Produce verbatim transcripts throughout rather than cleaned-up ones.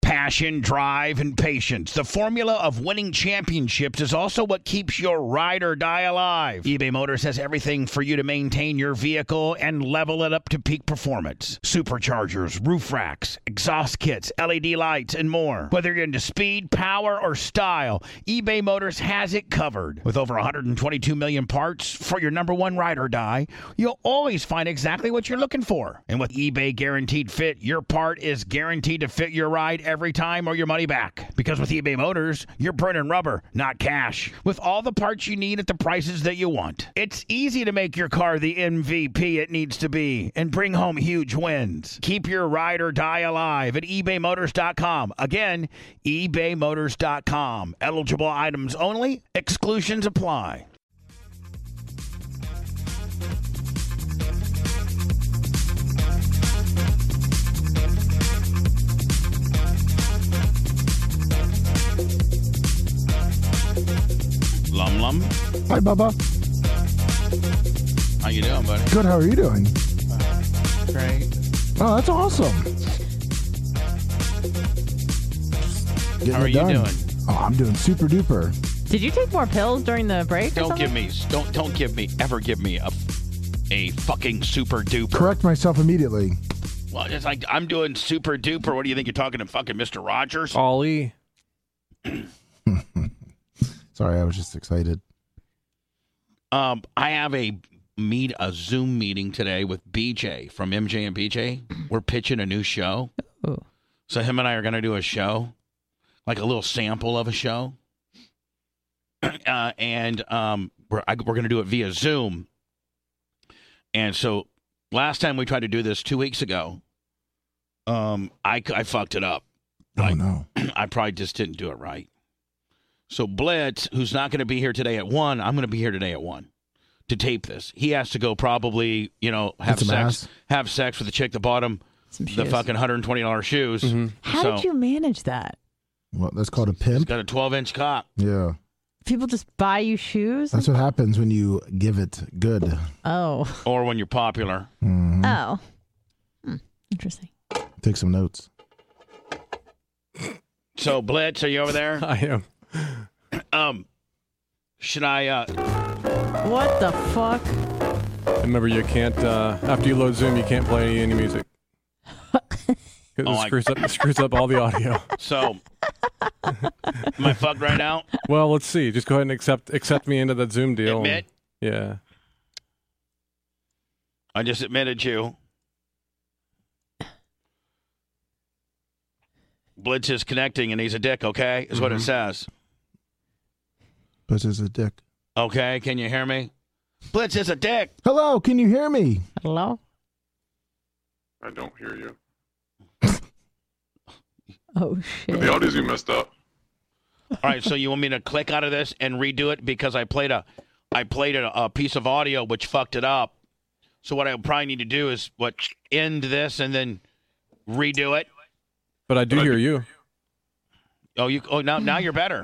Passion, drive, and patience. The formula of winning championships is also what keeps your ride or die alive. eBay Motors has everything for you to maintain your vehicle and level it up to peak performance. Superchargers, roof racks, exhaust kits, L E D lights, and more. Whether you're into speed, power, or style, eBay Motors has it covered. With over one hundred twenty-two million parts for your number one ride or die, you'll always find exactly what you're looking for. And with eBay Guaranteed Fit, your part is guaranteed to fit your ride every time or your money back. Because with eBay Motors, you're burning rubber, not cash. With all the parts you need at the prices that you want. It's easy to make your car the M V P it needs to be and bring home huge wins. Keep your ride or die alive at ebay motors dot com. Again, ebay motors dot com. Eligible items only. Exclusions apply. Lum Lum. Hi, Bubba. How you doing, buddy? Good. How are you doing? Great. Oh, that's awesome. Getting How are it you done. doing? Oh, I'm doing super duper. Did you take more pills during the break? Or Don't something? give me, don't, don't give me, ever give me a, a fucking super duper. Correct myself immediately. Well, it's like I'm doing super duper. What do you think you're talking to, fucking Mister Rogers? Ollie. Sorry, I was just excited. Um, I have a meet a Zoom meeting today with B J from M J and B J. We're pitching a new show. Ooh. So him and I are going to do a show, like a little sample of a show. Uh, and um, we're I, we're going to do it via Zoom. And so last time we tried to do this two weeks ago, um, I, I fucked it up. Like, oh, no. I probably just didn't do it right. So Blitz, who's not going to be here today at one, I'm going to be here today at one to tape this. He has to go probably, you know, have Get some sex, ass. have sex with the chick that bought him Some the shoes. fucking one hundred twenty dollars shoes. Mm-hmm. How so did you manage that? Well, that's called a he's pimp. got a twelve inch cock. Yeah. People just buy you shoes? That's what happens when you give it good. Oh. Or when you're popular. Mhm. Oh. Hmm. Interesting. Take some notes. So Blitz, are you over there? I am. Um, should I? Uh, What the fuck? Remember, you can't, uh, after you load Zoom, you can't play any music. 'Cause Oh, it I- screws up, it screws up all the audio. so, am I fucked right now? Well, let's see. Just go ahead and accept accept me into that Zoom deal. Admit. Yeah. I just admitted you. Blitz is connecting and he's a dick. Okay, is what it Mhm. says. Blitz is a dick. Okay, can you hear me? Blitz is a dick. Hello, can you hear me? Hello? I don't hear you. Oh, shit. The audio's you messed up. All right, so you want me to click out of this and redo it because I played a, I played a, a piece of audio which fucked it up. So what I probably need to do is what end this and then redo it. But I do But I hear do- you. Oh, you. Oh, now now you're better.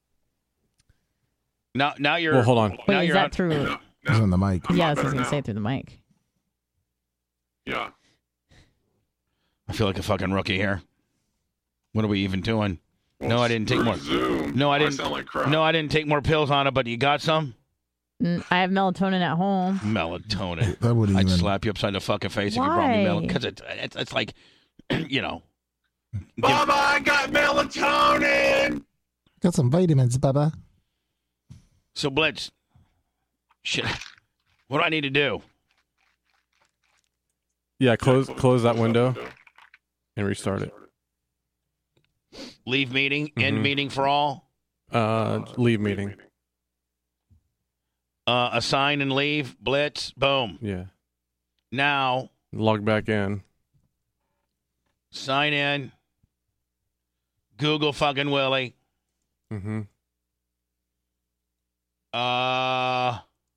Now now you're. Well, hold on. Now Wait, is you're that on- through? No, He's no. on the mic. I'm Yeah, not I was better going to now. say through the mic. Yeah. I feel like a fucking rookie here. What are we even doing? Well, No, I didn't take screw more- Zoom. No, I didn't- sound like crap. No, I didn't take more pills on it, but you got some Mm, I have melatonin at home. melatonin. That wouldn't I'd even. slap you upside the fucking face if you brought me Why? melatonin because it, it's it's like, you know. give- Mama, I got melatonin. Got some vitamins, Bubba. so Blitz, shit. What do I need to do? Yeah, close close that window and restart it. Leave meeting, end Mhm. meeting for all. Uh, leave meeting. Uh, assign and leave. Blitz. Boom. Yeah. Now Log back in. sign in. Google fucking Willie. Mm-hmm. Uh.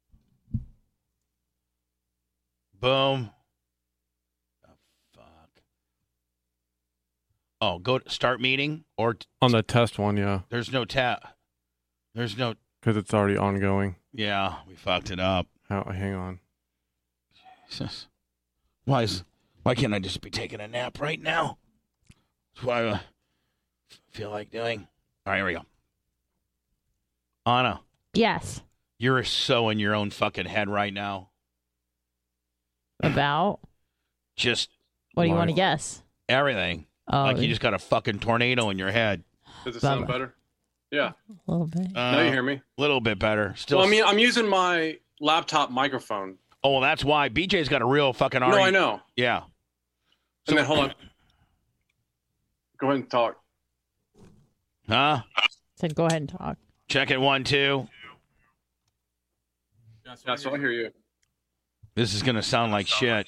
Boom. Oh, fuck. Oh, go to start meeting or t- On the test one, yeah, there's no tab. There's no. because it's already ongoing. Yeah, we fucked it up. How, hang on. Jesus. Why is? Why can't I just be taking a nap right now? That's why. Uh, feel like doing. All right, here we go. Anna, Yes. you're so in your own fucking head right now. About? Just What do you Why? want to guess? everything. Oh, Like you just got a fucking tornado in your head. Does it sound Bubba. better? Yeah. a little bit. Uh, Now you hear me? A little bit better. Still. Well, I mean, I'm using my laptop microphone. oh, well, that's why B J's got a real fucking. No, I know. Yeah. And then hold on. Go ahead and talk. Huh? Said go ahead and talk. Check it one, two. Yeah, so I hear you. This is gonna sound like shit.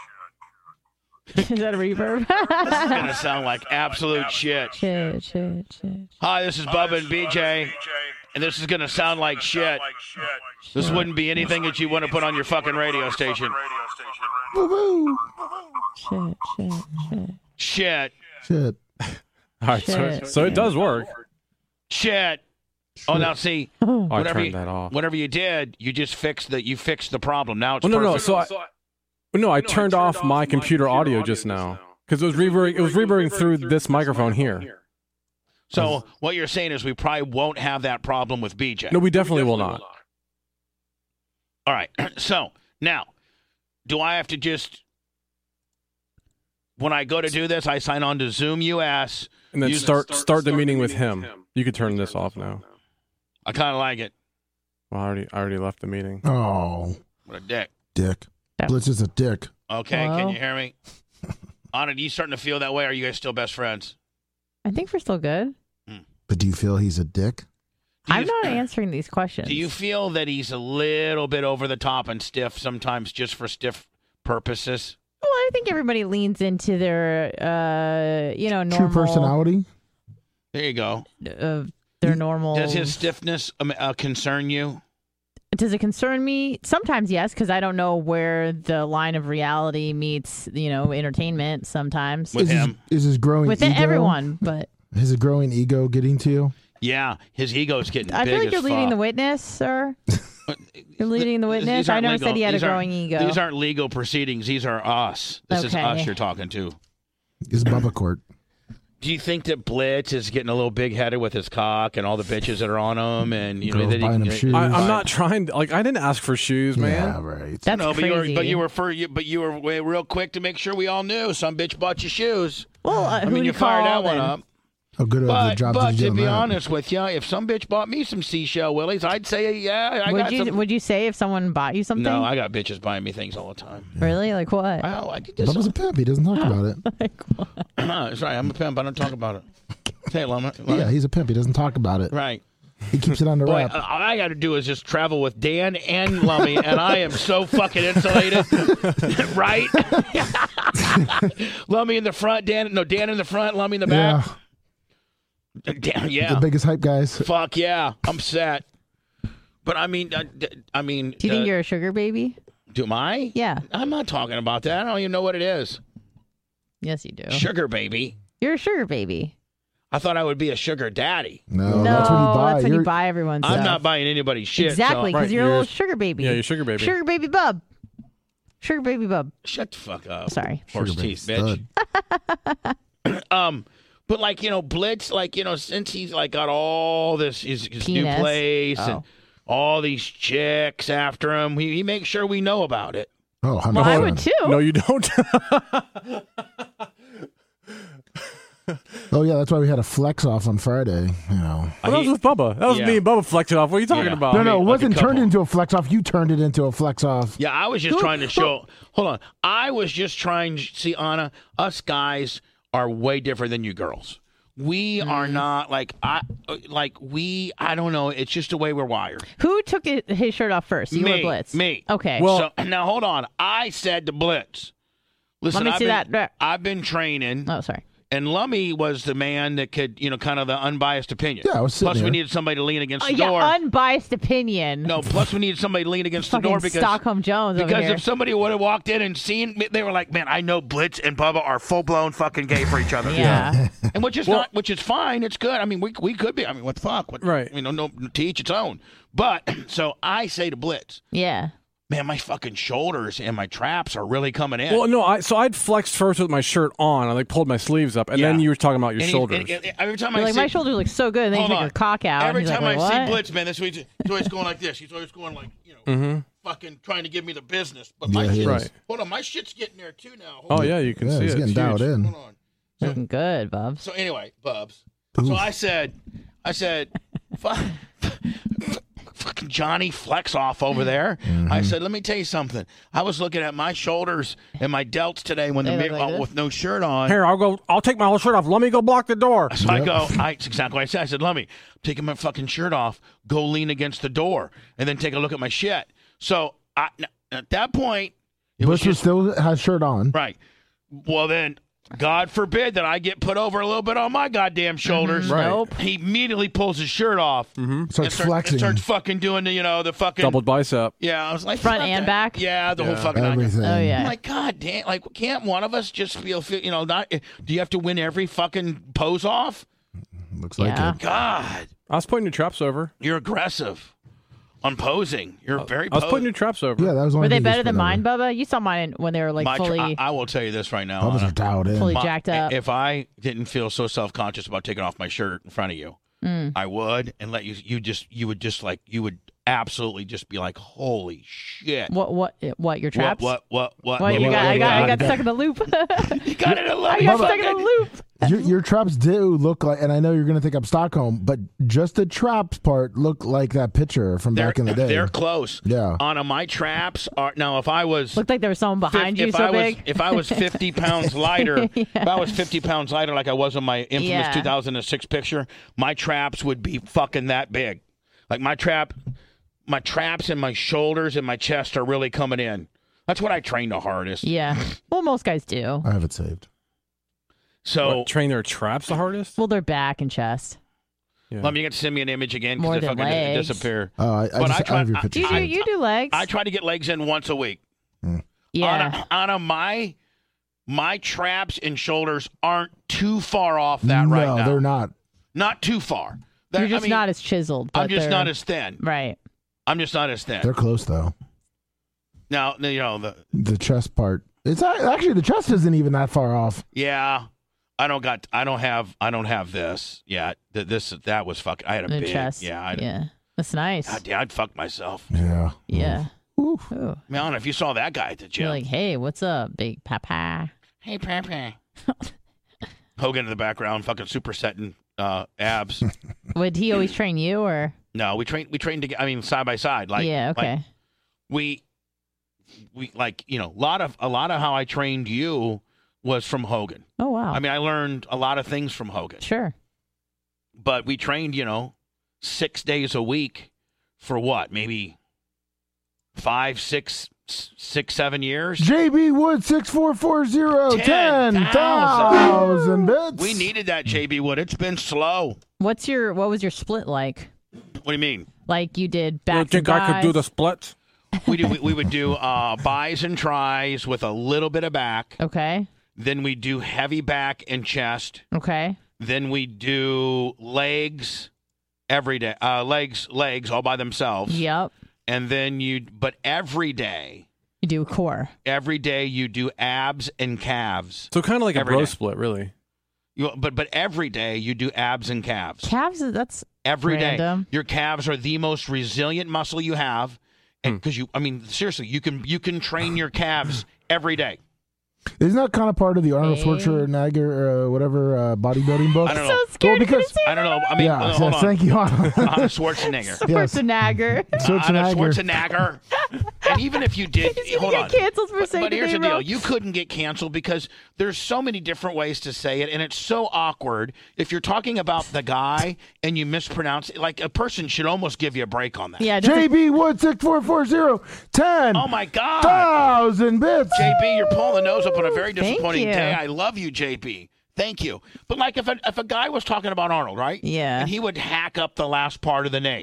Is that a reverb? This is gonna sound like absolute shit. shit, shit, shit. Hi, this is Bubba and B J, and this is gonna sound like shit. This wouldn't be anything that you want to put on your fucking radio station. Woo-woo. Shit, shit, shit. Shit. Shit. All right, so, Shit. so it does work. Shit. Oh, now see, Oh, I whatever turned you, that off. whatever you did, you just fixed the you fixed the problem. Now it's Well, no, no. perfect. So I, well, no, I turned off my computer audio just now because it was reverbing. It was reverbing through this microphone here. So what you're saying is we probably won't have that problem with B J. No, we definitely will not. All right. So now, do I have to just when I go to do this, I sign on to Zoom U S And then You- start start the meeting with him. You could turn this off now. I kind of like it. Well, I already I already left the meeting. Oh, What a dick. dick. That- Blitz is a dick. Okay, Hello? can you hear me? Anna, do you starting to feel that way? Or are you guys still best friends? I think we're still good. But do you feel he's a dick? Do you, I'm not answering these questions. Do you feel that he's a little bit over the top and stiff sometimes just for stiff purposes? Well, I think everybody leans into their, uh, you know, normal. True personality? There you go. Uh, their normal. Does his stiffness um, uh, concern you? Does it concern me? Sometimes yes, because I don't know where the line of reality meets, you know, entertainment. Sometimes With is him? His, is his growing with ego? everyone, but Is his growing ego getting to you? Yeah, his ego's getting I big feel like as you're leading fuck. the witness, sir. You're leading the These witness. aren't I never legal- said he had a these aren't- growing ego. These aren't legal proceedings. These are us. This is Okay. us you're talking to. Is Bubba Court? Do you think that Blitz is getting a little big-headed with his cock and all the bitches that are on him, and you know Girls that he buying can, him shoes. I, I'm not trying to, like I didn't ask for shoes, man. Yeah, right. That's no, but crazy. you were, but you were for you, but you were way, real quick to make sure we all knew some bitch bought you shoes. well, uh, I who mean, do you fired call that one then? up. How good of a But, job but did you do to on be that? honest with you, if some bitch bought me some seashell willies, I'd say, yeah, I Would got you some. would you say if someone bought you something? No, I got bitches buying me things all the time. Really? Like what? Oh, I could just. Bubba's a pimp. He doesn't talk about it. Like what? That's right. I'm a pimp. I don't talk about it. Hey, Lama. Yeah, he's a pimp. He doesn't talk about it. Right. He keeps it under Boy, wrap. uh, all I got to do is just travel with Dan and Lummy, and I am so fucking insulated. Right? Lummy in the front, Dan. No, Dan in the front, Lummy in the yeah, back. Dan, yeah. the biggest hype guys. Fuck yeah, I'm set. But I mean, uh, d- I mean, Do you think uh, you're a sugar baby? do I? Yeah. I'm not talking about that. I don't even know what it is. Yes, you do. Sugar baby. You're a sugar baby. I thought I would be a sugar daddy. No, no, that's what you buy. that's when You're- you buy everyone's I'm stuff. not buying anybody's shit. Exactly, so- because Right, you're a you're- little sugar baby. Yeah, you're sugar baby. Sugar baby bub. Sugar baby bub. Shut the fuck up. Sorry. Horse Sugar baby teeth, bitch. um, but like you know, Blitz, like you know, since he's like got all this his, his new Penis. place Oh. and all these chicks after him, he, he makes sure we know about it. Oh, one hundred Well, I percent. would too. No, you don't. Oh, yeah, that's why we had a flex off on Friday. You know. Well, that was with Bubba. That was Yeah. me and Bubba flexed it off. What are you talking Yeah. about? No, no, mean, it like a wasn't turned couple. into a flex off. You turned it into a flex off. Yeah, I was just trying to show. Hold on, I was just trying. See, Anna, us guys are way different than you girls. We are not like I like we. I don't know. It's just the way we're wired. Who took it, his shirt off first? You me, or Blitz? me. Okay. Well- so now hold on. I said to Blitz, listen, Let me I've see been, that. I've been training. oh, sorry. And Lummy was the man that could, you know, kind of the unbiased opinion. Yeah, I was sitting Plus, we there. needed somebody to lean against Oh, the door. yeah, unbiased opinion. no, plus we needed somebody to lean against the Fucking door because Stockholm Jones over because here. if somebody would have walked in and seen, me, they were like, "Man, I know Blitz and Bubba are full blown fucking gay for each other." yeah. and which is Well- not, which is fine. It's good. I mean, we we could be. I mean, what the fuck? What, Right. You know, no to each its own. But so I say to Blitz, Yeah. man, my fucking shoulders and my traps are really coming in. Well, no, I so I'd flexed first with my shirt on. I like pulled my sleeves up, and Yeah. then you were talking about your And he- shoulders. and- and every time You're I like, see, my shoulders look so good. And then you Hold take on. your cock out. Every and he's time like, I Wait, see what? Blitz, man, this week he's always going like this. He's always going like, you know, mm-hmm. fucking trying to give me the business. But my Yeah, he shit, is. Right. hold on, my shit's getting there too now. Hold Oh on. yeah, you can Yeah, see he's it. getting It's dialed huge. in. Hold on. So, Looking good, Bubs. so anyway, Bubs. So I said, I said, fuck. Fucking Johnny Flex off over there. Mm-hmm. I said, let me tell you something. I was looking at my shoulders and my delts today when the They look mirror like uh, this? with no shirt on. Here, I'll go. I'll take my whole shirt off. Let me go block the door. So I Yep. go, I, it's exactly what I said. I said, let me take my fucking shirt off, go lean against the door, and then take a look at my shit. So I, at that point, it was Bush was just, still has shirt on. right. Well, then, God forbid that I get put over a little bit on my goddamn shoulders. Mhm. Right. Nope. He immediately pulls his shirt off Starts and, start, and flexing. starts fucking doing the, you know, the fucking. Doubled bicep. Yeah, I was like, Front fuck and that. back? Yeah, the whole Yeah. fucking. Everything. Oh, yeah. I'm like, God damn! Like, can't one of us just feel, feel you know, not? Do you have to win every fucking pose off? Looks like Yeah. it. God, I was putting your traps over. you're aggressive on posing. You're very. I was po- putting your traps over. Yeah, that was one Were of they the better easiest than mine, whatever. Bubba? You saw mine when they were like My tra- fully, I, I will tell you this right now. Bubba's Anna. are dialed in. fully My- jacked up. If I didn't feel so self conscious about taking off my shirt in front of you, Mm. I would and let you. You just. You would just like. You would absolutely just be like, holy shit. What? What? What? Your traps? What? What? What? What, what, you what, got? what, I got. I what, got stuck in the loop. You got it. I got stuck in the loop. Your, your traps do look like, and I know you're going to think I'm Stockholm, but just the traps part look like that picture from They're, back in the day. they're close. Yeah. On a, my traps are now. If I was Looked like there was someone behind fif- you if so I big. was if I was fifty pounds lighter, Yeah. if I was fifty pounds lighter, like I was in my infamous Yeah. two thousand six picture, my traps would be fucking that big. Like my trap, my traps and my shoulders and my chest are really coming in. That's what I train the hardest. Yeah. Well, most guys do. I have it saved. So What, train their traps the hardest. Well, their back and chest. Yeah. let me get send me an image again More because it than fucking legs. disappear. Oh, I, I, But just, I try- I have your I- picture You do. I- saved. You do legs. I try to get legs in once a week. yeah. Anna, Anna, my my traps and shoulders aren't too far off that no, right now. they're not. Not too far. They're- You're just I mean, not as chiseled. But I'm just they're- not as thin. right. I'm just not as thin. They're close though. Now, you know, the The chest part. It's not, actually the chest isn't even that far off. yeah, I don't got, I don't have, I don't have this yet. Th- This, that was fuck. I had a The big, chest. yeah, I, yeah. That's nice. God, yeah, I'd fuck myself. Yeah. Yeah. Ooh. Ooh. I mean, I don't know if you saw that guy at the gym. You're like, hey, what's up, big papa? hey, Pepe. Hogan in the background, fucking supersetting uh, abs. Would he always train you or? No, we trained, we trained together. I mean, side by side. Like, yeah. Okay. like, we we like you know a lot of a lot of how I trained you was from Hogan. oh wow. I mean, I learned a lot of things from Hogan. sure. But we trained, you know, six days a week for what? Maybe five, six, s- six, seven years. J B Wood six four four zero Ten ten thousand bits. We needed that, J B Wood. It's been slow. What's your? What was your split like? What do you mean? Like you did You back think to I could do buys? the split? We do. We, we would do uh, buys and tries with a little bit of back. Okay. Then we do heavy back and chest. Okay. Then we do legs every day. Uh, legs, legs all by themselves. Yep. And then you, but every day, You do core. every day you do abs and calves. So kind of like a Every bro day. split, really. You, but but every day you do abs and calves. Calves. That's Every day, random. your calves are the most resilient muscle you have, and because you, I mean, seriously, you can you can train your calves every day. Isn't that kind of part of the Arnold Hey. Schwarzenegger, uh, whatever, uh, bodybuilding book? I don't so know. scared. Well, you're gonna because- say I don't know. I mean, yeah, uh, hold yes, on. thank you. Arnold Schwarzenegger. Yes. Schwarzenegger. Arnold Schwarzenegger. Schwarzenegger. And even if you did, He's gonna hold get on. canceled for But, saying but the here's the name deal: wrong. you couldn't get canceled because there's so many different ways to say it, and it's so awkward. If you're talking about the guy and you mispronounce it, like a person should almost give you a break on that. Yeah. Just J B Wood six four four zero ten Oh my God. thousand bits. J B, you're pulling the nose up on a very Thank disappointing you. day. I love you, J B. Thank you. But like if a, if a guy was talking about Arnold, right? Yeah. And he would hack up the last part of the name.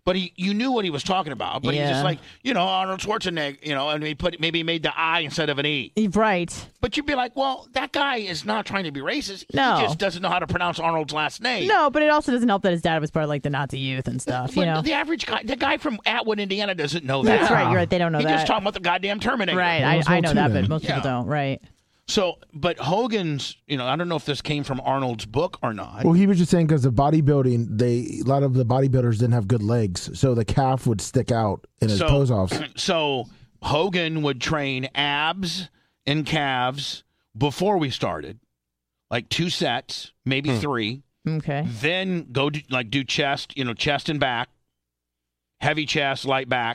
But he, you knew what he was talking about. But Yeah. he's just like, you know, Arnold Schwarzenegger, you know, and he put maybe he made the I instead of an E. Right. But you'd be like, well, that guy is not trying to be racist. No. He just doesn't know how to pronounce Arnold's last name. No, but it also doesn't help that his dad was part of like the Nazi youth and stuff. But You know. the average guy, the guy from Atwood, Indiana, doesn't know that. That's right. You're right. They don't know He's that. just talking about the goddamn Terminator. Right. Well, I, so I know too, that, then. but most Yeah. people don't. Right. So, but Hogan's, you know, I don't know if this came from Arnold's book or not. Well, he was just saying because of bodybuilding, they a lot of the bodybuilders didn't have good legs, so the calf would stick out in his So- pose offs. So Hogan would train abs and calves before we started, like two sets, maybe three. Okay. Then go do, like do chest, you know, chest and back, heavy chest, light back,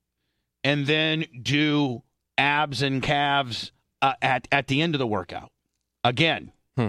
and then do abs and calves uh, at at the end of the workout again. Hmm.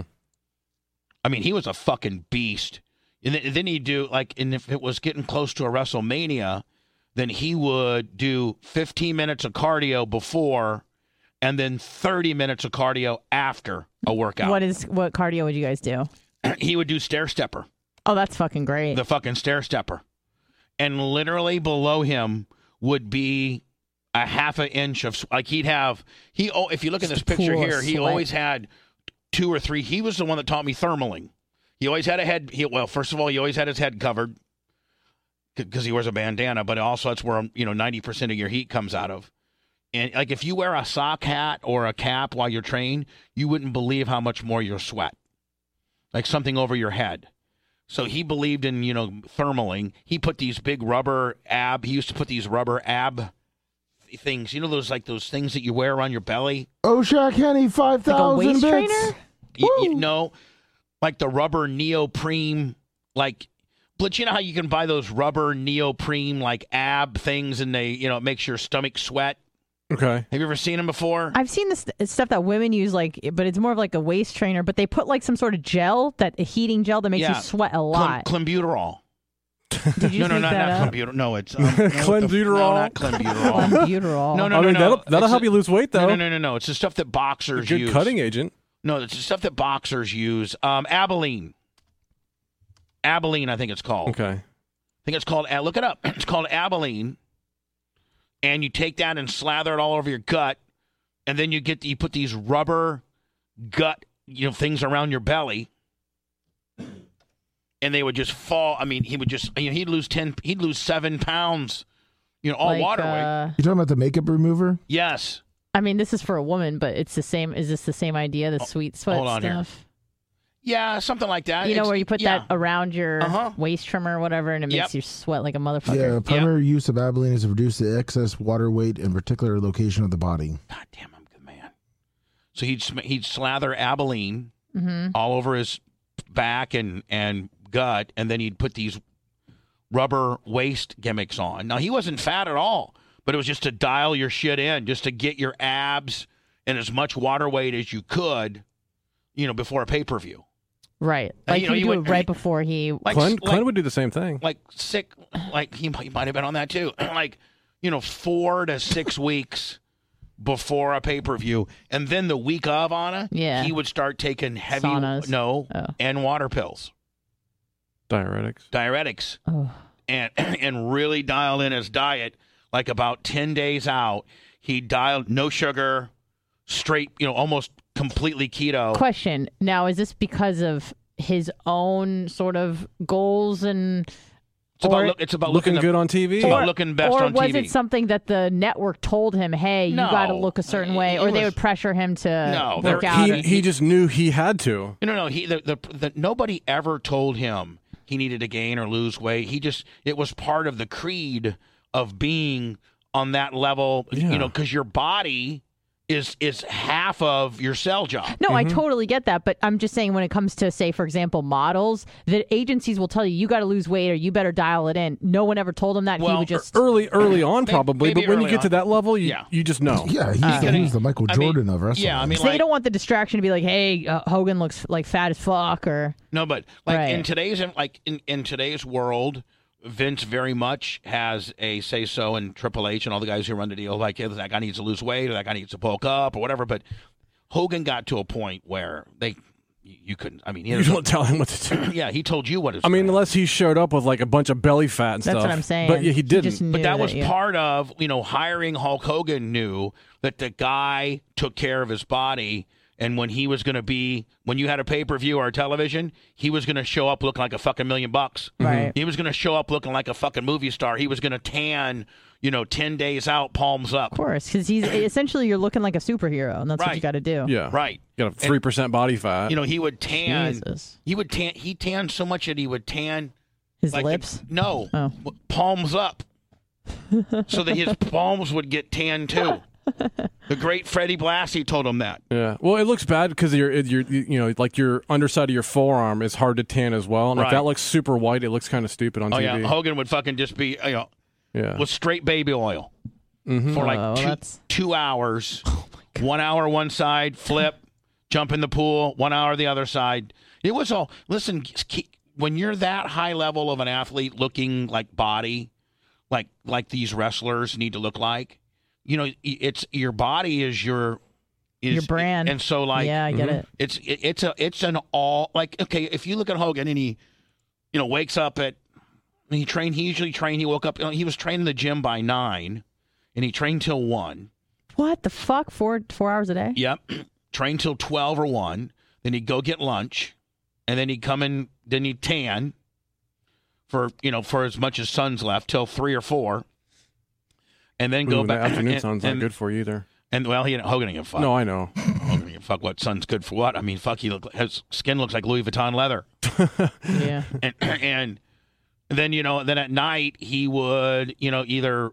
I mean, he was a fucking beast. And then, then he'd do like, and if it was getting close to a WrestleMania, then he would do fifteen minutes of cardio before, and then thirty minutes of cardio after a workout. What is what cardio would you guys do? He would do stair stepper. Oh, that's fucking great. The fucking stair stepper. And literally below him would be a half an inch of, like he'd have, he, oh, if you look at this Just a picture pool of here, he sweat. always had two or three. He was the one that taught me thermaling. He always had a head, he, well, first of all, he always had his head covered because he wears a bandana, but also that's where, you know, ninety percent of your heat comes out of. And like if you wear a sock hat or a cap while you're trained, you wouldn't believe how much more you'll sweat. Like something over your head. So he believed in, you know, thermaling. He put these big rubber ab, he used to put these rubber ab things, you know, those like those things that you wear around your belly? Oshak Henny, five like a thousand waist bits. trainer? You, you know, like the rubber neoprene, like, but you know how you can buy those rubber neoprene, like ab things and they, you know, it makes your stomach sweat? Okay. Have you ever seen them before? I've seen this stuff that women use, like, but it's more of like a waist trainer. But they put like some sort of gel, that a heating gel that makes Yeah. you sweat a Clem- lot. Clenbuterol. Did you No, just no, make not, that not up? clenbuterol. No, it's um, no, what the f- Clenbuterol? No, not clenbuterol. Clenbuterol. No, no, I mean, no. that'll, that'll It's help a- you lose weight, though. No, no, no, no. It's the stuff that boxers Good use. cutting agent. No, it's the stuff that boxers use. Um, Abilene. Abilene, I think it's called. Okay. I think it's called, uh, look it up. It's called Abilene. And you take that and slather it all over your gut. And then you get, you put these rubber gut, you know, things around your belly. And they would just fall. I mean, he would just, you know, he'd lose ten, he'd lose seven pounds, you know, all Like, water weight. uh, You talking about the makeup remover? Yes. I mean, this is for a woman, but it's the same. Is this the same idea? The sweet sweat hold on here. stuff. Yeah, something like that. You know It's- where you put yeah. that around your Uh-huh. waist trimmer or whatever, and it Yep. makes you sweat like a motherfucker. Yeah, primary use of Abilene is to reduce the excess water weight in particular location of the body. God damn, I'm a good man. So he'd sm- he'd slather Abilene Mm-hmm. all over his back and and gut, and then he'd put these rubber waist gimmicks on. Now he wasn't fat at all, but it was just to dial your shit in, just to get your abs and as much water weight as you could, you know, before a pay per view. Right. Uh, Like you know, he you would do would- it right before he. Like Glenn, like, Glenn would do the same thing. like sick, like he, he might have been on that too. Like, you know, four to six weeks before a pay per view, and then the week of Anna, Yeah. he would start taking heavy Saunas. no Oh. and water pills, Diuretics. diuretics, Oh. and and really dial in his diet. Like about ten days out, he dialed no sugar, straight, you know, almost completely keto. Question. Now, is this because of his own sort of goals and? It's about or- look, it's about Looking looking good on T V. It's about looking best or on was T V. it something that the network told him, hey, you No. got to look a certain way, He or they was- would pressure him to No, work there- out? he, and- he just knew he had to. No, no, he the, the the nobody ever told him he needed to gain or lose weight. He just it was part of the creed of being on that level, Yeah. you know, because your body is is half of your cell job. No, Mm-hmm. I totally get that, but I'm just saying when it comes to, say, for example, models, the agencies will tell you you got to lose weight or you better dial it in. No one ever told him that. Well, he would just Early, early on, probably, maybe but when you early get to on. that level, you, Yeah. you just know. Yeah, he's, Uh, the, he's the Michael I mean, Jordan of wrestling. yeah, I mean, so they like- don't want the distraction to be like, hey, uh, Hogan looks like fat as fuck, or No, but like Right. in today's like in, in today's world, Vince very much has a say so, and Triple H and all the guys who run the deal, like yeah, that guy needs to lose weight or that guy needs to bulk up or whatever. But Hogan got to a point where they, you couldn't. I mean, he You don't tell him what to do. yeah, he told you what to do. I mean, unless he showed up with like a bunch of belly fat and That's stuff. what I'm saying. But yeah, he didn't. just knew But that was yeah. part of, you know, hiring Hulk Hogan knew that the guy took care of his body. And when he was going to be, when you had a pay-per-view or a television, he was going to show up looking like a fucking million bucks. Right. He was going to show up looking like a fucking movie star. He was going to tan, you know, ten days out, palms up. Of course, because he's essentially you're looking like a superhero, and that's what Right. you got to do. Yeah. Right. You got a three percent body fat. You know, he would tan. Jesus. He would tan. He tanned so much that he would tan. His like lips. The, no. Oh. Palms up. So that his palms would get tan too. The great Freddie Blassie told him that. Yeah. Well, it looks bad because your your you know like your underside of your forearm is hard to tan as well, and Right. if that looks super white, it looks kind of stupid on Oh T V. yeah, Hogan would fucking just be, you know, Yeah. with straight baby oil Mhm. for like Oh, two, that's- two hours. One hour one side, flip, jump in the pool. One hour the other side. It was all. Listen, when you're that high level of an athlete, looking like body, like like these wrestlers need to look like. You know, it's your body is your is, Your brand. and so like yeah, I get it. it's it, it's a it's an all like okay if you look at Hogan and he you know wakes up at he trained he usually trained he woke up you know, he was training in the gym by nine and he trained till one. What the fuck? Four four hours a day? Yep. Train till twelve or one. Then he'd go get lunch. And then he'd come in, then he'd tan for, you know, for as much as sun's left till three or four. And then go Ooh, back. that afternoon and, sounds and, not good for you either. And, well, he Hogan didn't give a fuck. No, I know. Hogan didn't give a fuck what sun's good for what. I mean, fuck, he look, his skin looks like Louis Vuitton leather. Yeah. And, and then, you know, then at night he would, you know, either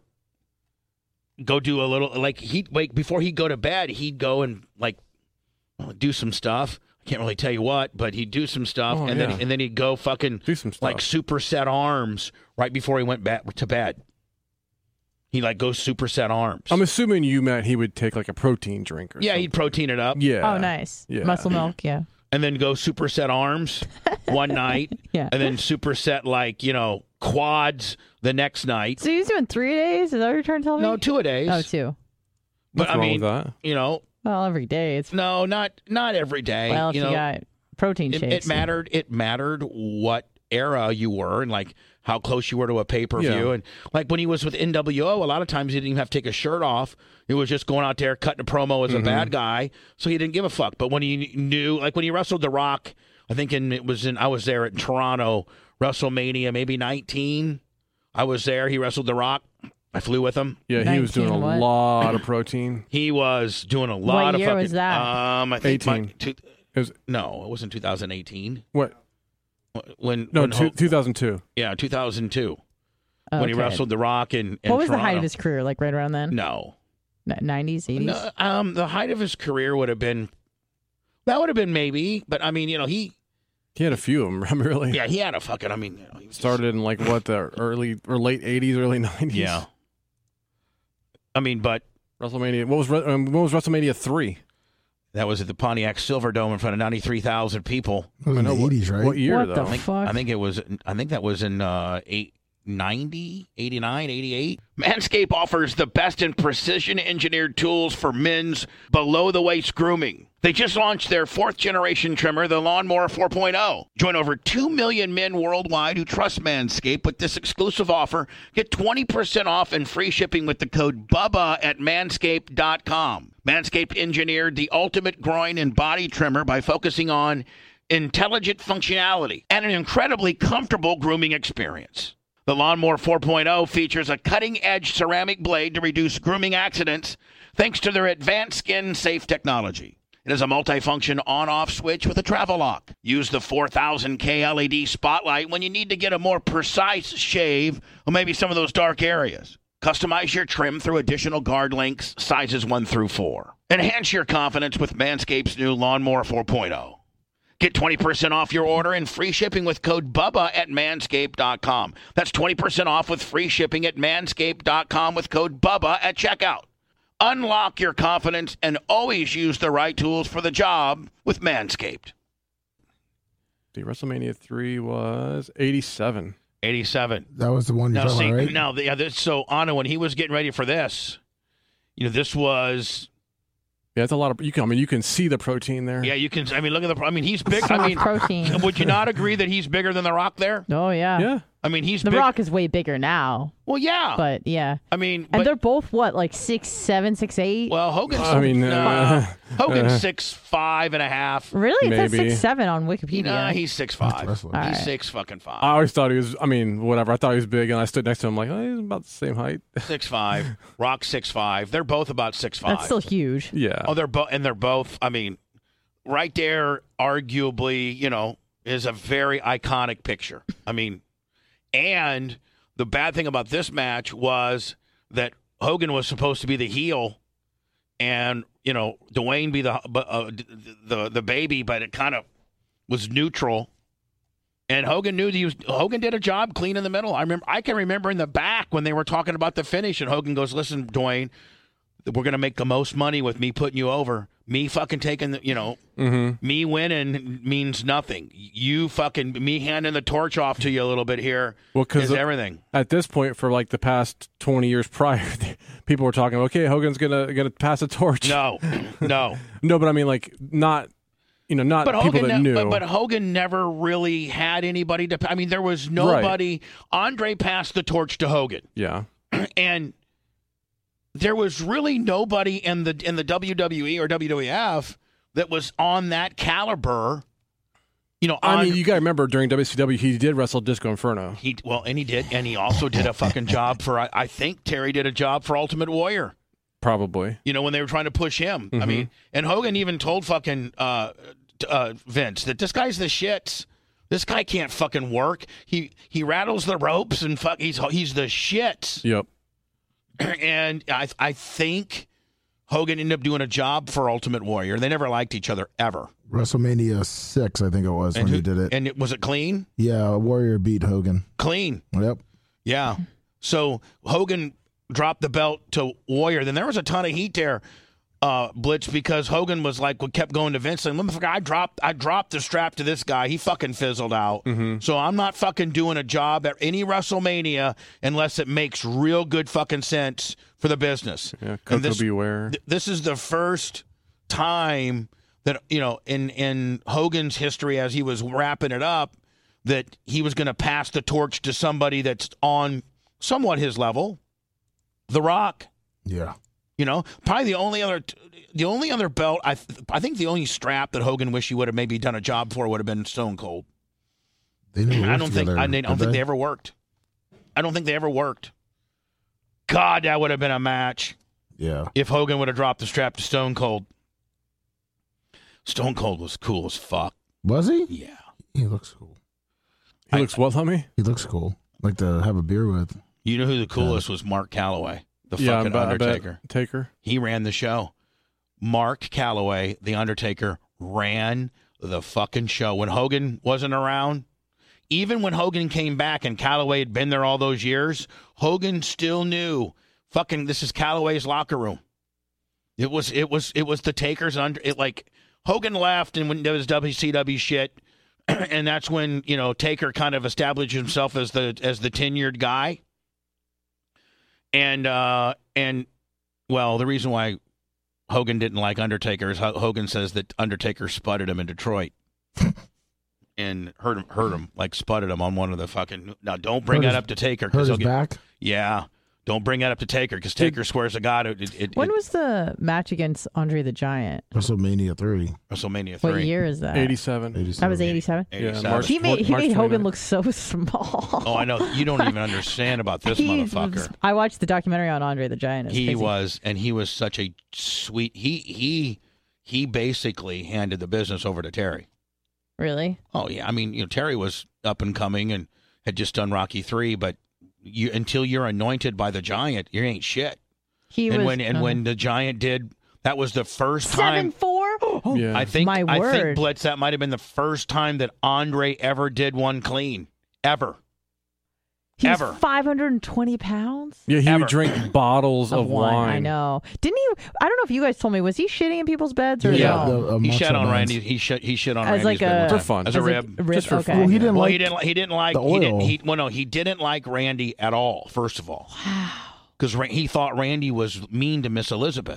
go do a little, like, he'd wake, before he'd go to bed, he'd go and, like, do some stuff. I can't really tell you what, but he'd do some stuff, Oh, and yeah. then and then he'd go fucking Do some stuff. like superset arms right before he went back to bed. He like goes superset arms. I'm assuming you meant he would take like a protein drink or yeah, something. he'd protein it up. Yeah. Oh, nice. Yeah. Muscle milk. Yeah. And then go superset arms one night, Yeah. and then superset like you know quads the next night. So he's doing three days? Is that what you're trying to tell me? No, two a days. Oh, two. but What's I wrong mean, with that? you know, Well, every day it's no, not not every day. well if you you, know, got protein it, shakes. it mattered. It mattered what era you were and like how close you were to a pay per view. Yeah. And like when he was with N W O, a lot of times he didn't even have to take his shirt off. It was just going out there cutting a promo as a Mm-hmm. bad guy, so he didn't give a fuck. But when he knew, like when he wrestled The Rock, I think in it was in I was there at Toronto WrestleMania, maybe nineteen. I was there. He wrestled The Rock. I flew with him. Yeah, he was doing a nineteen what? lot of protein. He was doing a lot What of year fucking. was that? Um, I think my- eighteen. two, It was no, it wasn't two thousand eighteen. what? When No, when two, Ho- two thousand two. yeah, two thousand two. Okay. When he wrestled The Rock in, in What was the height Toronto. of his career? Like right around then? No. nineties, eighties? no, um, the height of his career would have been that would have been maybe, but I mean, you know, he He had a few of them. I mean, really. yeah, he had a fucking. I mean, you know, he was Started in like what the early or late eighties, early nineties. yeah. I mean, but WrestleMania. What was Re- um, what was WrestleMania three? that was at the Pontiac Silverdome in front of ninety three thousand people. It was in I know the what- eighties, right? What year What though? the I think, fuck? I think it was. I think that was in uh, eight ninety, eighty-nine, eighty-eight. Manscaped offers the best in precision engineered tools for men's below the waist grooming. They just launched their fourth generation trimmer, the Lawnmower four point oh. Join over two million men worldwide who trust Manscaped with this exclusive offer. Get twenty percent off and free shipping with the code BUBBA at manscaped dot com. Manscaped engineered the ultimate groin and body trimmer by focusing on intelligent functionality and an incredibly comfortable grooming experience. The Lawnmower four point oh features a cutting-edge ceramic blade to reduce grooming accidents thanks to their advanced skin-safe technology. It has a multifunction on-off switch with a travel lock. Use the four thousand K L E D spotlight when you need to get a more precise shave or maybe some of those dark areas. Customize your trim through additional guard links, sizes one through four. Enhance your confidence with Manscaped's new Lawnmower four point oh. Get twenty percent off your order and free shipping with code BUBBA at manscaped dot com. That's twenty percent off with free shipping at manscaped dot com with code BUBBA at checkout. Unlock your confidence and always use the right tools for the job with Manscaped. The WrestleMania three was eighty-seven. eighty-seven. That was the one you're Now, talking see, about, right? now, the, yeah, this, so Anna, when he was getting ready for this, you know, this was Yeah, it's a lot of you can. I mean, you can see the protein there. Yeah, you can. I mean, look at the. I mean, he's big. So I much mean, protein. would you not agree that he's bigger than The Rock there? Oh yeah. Yeah. I mean, he's The big. Rock is way bigger now, Well, yeah. but yeah. I mean, And but, they're both what, like six, seven, six, eight? well, Hogan's. I mean, uh, uh, Hogan's uh, six five and a half. Really? It says maybe. six, seven on Wikipedia. Nah, he's six five. That's He's what- All right. six fucking five. I always thought he was. I mean, whatever. I thought he was big, and I stood next to him like, oh, he's about the same height. Six five. Rock six five. They're both about six five. That's still huge. Yeah. Oh, they're both, and they're both. I mean, right there, arguably, you know, is a very iconic picture. I mean, and the bad thing about this match was that Hogan was supposed to be the heel, and you know, Dwayne be the uh, the the baby, but it kind of was neutral. And Hogan knew that he was. Hogan did a job clean in the middle. I remember. I can remember in the back when they were talking about the finish, and Hogan goes, "Listen, Dwayne, we're gonna make the most money with me putting you over. Me fucking taking the, you know, Mm-hmm. me winning means nothing. You fucking me handing the torch off to you a little bit here Well, because is everything. at this point, for like the past twenty years prior, people were talking, okay, Hogan's gonna gonna pass a torch. No, no. No, but I mean, like, not, you know, not But people Hogan, that ne- knew. but, but Hogan never really had anybody to. I mean, there was nobody. Andre passed the torch to Hogan, yeah. and there was really nobody in the in the W W E or W W F that was on that caliber. You know, I on, mean, you got to remember during W C W, he did wrestle Disco Inferno. he well, and he did, and he also did a fucking job for. I, I think Terry did a job for Ultimate Warrior. Probably. You know, when they were trying to push him. I Mhm. mean, and Hogan even told fucking uh, uh, Vince that this guy's the shits. This guy can't fucking work. He he rattles the ropes and fuck. He's he's the shits. Yep. And I I think Hogan ended up doing a job for Ultimate Warrior. They never liked each other ever. WrestleMania six, I think it was And when who- he did it. And it was it clean? Yeah, Warrior beat Hogan. Clean. Yep. Yeah. So Hogan dropped the belt to Warrior. Then there was a ton of heat there, uh, Blitz, because Hogan was like, we kept going to Vince and motherfucker, I dropped, I dropped the strap to this guy. He fucking fizzled out. Mm-hmm. So I'm not fucking doing a job at any WrestleMania unless it makes real good fucking sense for the business. Yeah. And Coco this, Beware. th- this is the first time that, you know, in, in Hogan's history as he was wrapping it up, that he was going to pass the torch to somebody that's on somewhat his level. The Rock. Yeah. You know, probably the only other, the only other belt. I, th- I think the only strap that Hogan wished he would have maybe done a job for would have been Stone Cold. They never I worked don't think. together, I, they, I don't did think they ever worked. I don't think they ever worked. God, that would have been a match Yeah. if Hogan would have dropped the strap to Stone Cold. Stone Cold was cool as fuck. Was he? Yeah. He looks cool. He I- looks what, Lummy? He looks cool. Like to have a beer with. You know who the coolest was? Mark Calloway, the Yeah, fucking I bet- I bet Undertaker. Taker. He ran the show. Mark Calloway, the Undertaker, ran the fucking show. When Hogan wasn't around, even when Hogan came back and Calloway had been there all those years, Hogan still knew, fucking, this is Calloway's locker room. It was, it was, it was the Taker's under. It like Hogan left, and when there was W C W shit, and that's when you know Taker kind of established himself as the as the tenured guy. And uh, and well, the reason why Hogan didn't like Undertaker is Ho- Hogan says that Undertaker sputted him in Detroit. And hurt him, hurt him, like sputted him on one of the fucking. Now, don't bring Hurt that his- up to Taker. Hurt 'cause his he'll get, back. yeah, don't bring that up to Taker because Taker swears to God it. it, it When it- was the match against Andre the Giant? WrestleMania three. WrestleMania three. What year is that? eighty-seven. That was eighty-seven. Yeah, eighty-seven. March- He made he March made Hogan twenty-ninth. look so small. Oh, I know. You don't even understand about this He- motherfucker. I watched the documentary on Andre the Giant. It's He crazy. was, and he was such a sweet. He he he basically handed the business over to Terry. Really? Oh yeah, I mean, you know, Terry was up and coming and had just done Rocky three, but you until you're anointed by the Giant, you ain't shit. He and was. when and uh, when the Giant did, that was the first seven time. four. Yeah. I think My I think word. Blitz, that might have been the first time that Andre ever did one clean, ever. He's Ever. five hundred and twenty pounds. Yeah, he Ever. would drink bottles of, Of wine. I know. Didn't he? I don't know if you guys told me. Was he shitting in people's beds or Yeah. no? The, uh, He Macho shit on Man's. Randy. He shit. He shit on As Randy's like bed a- one For time. fun. as a As rib. rib. Just for okay. fun. Well, he didn't Well, like. he didn't. He didn't like. the He didn't. oil. He well, no, he didn't like Randy at all. First of all, Wow. because he thought Randy was mean to Miss Elizabeth.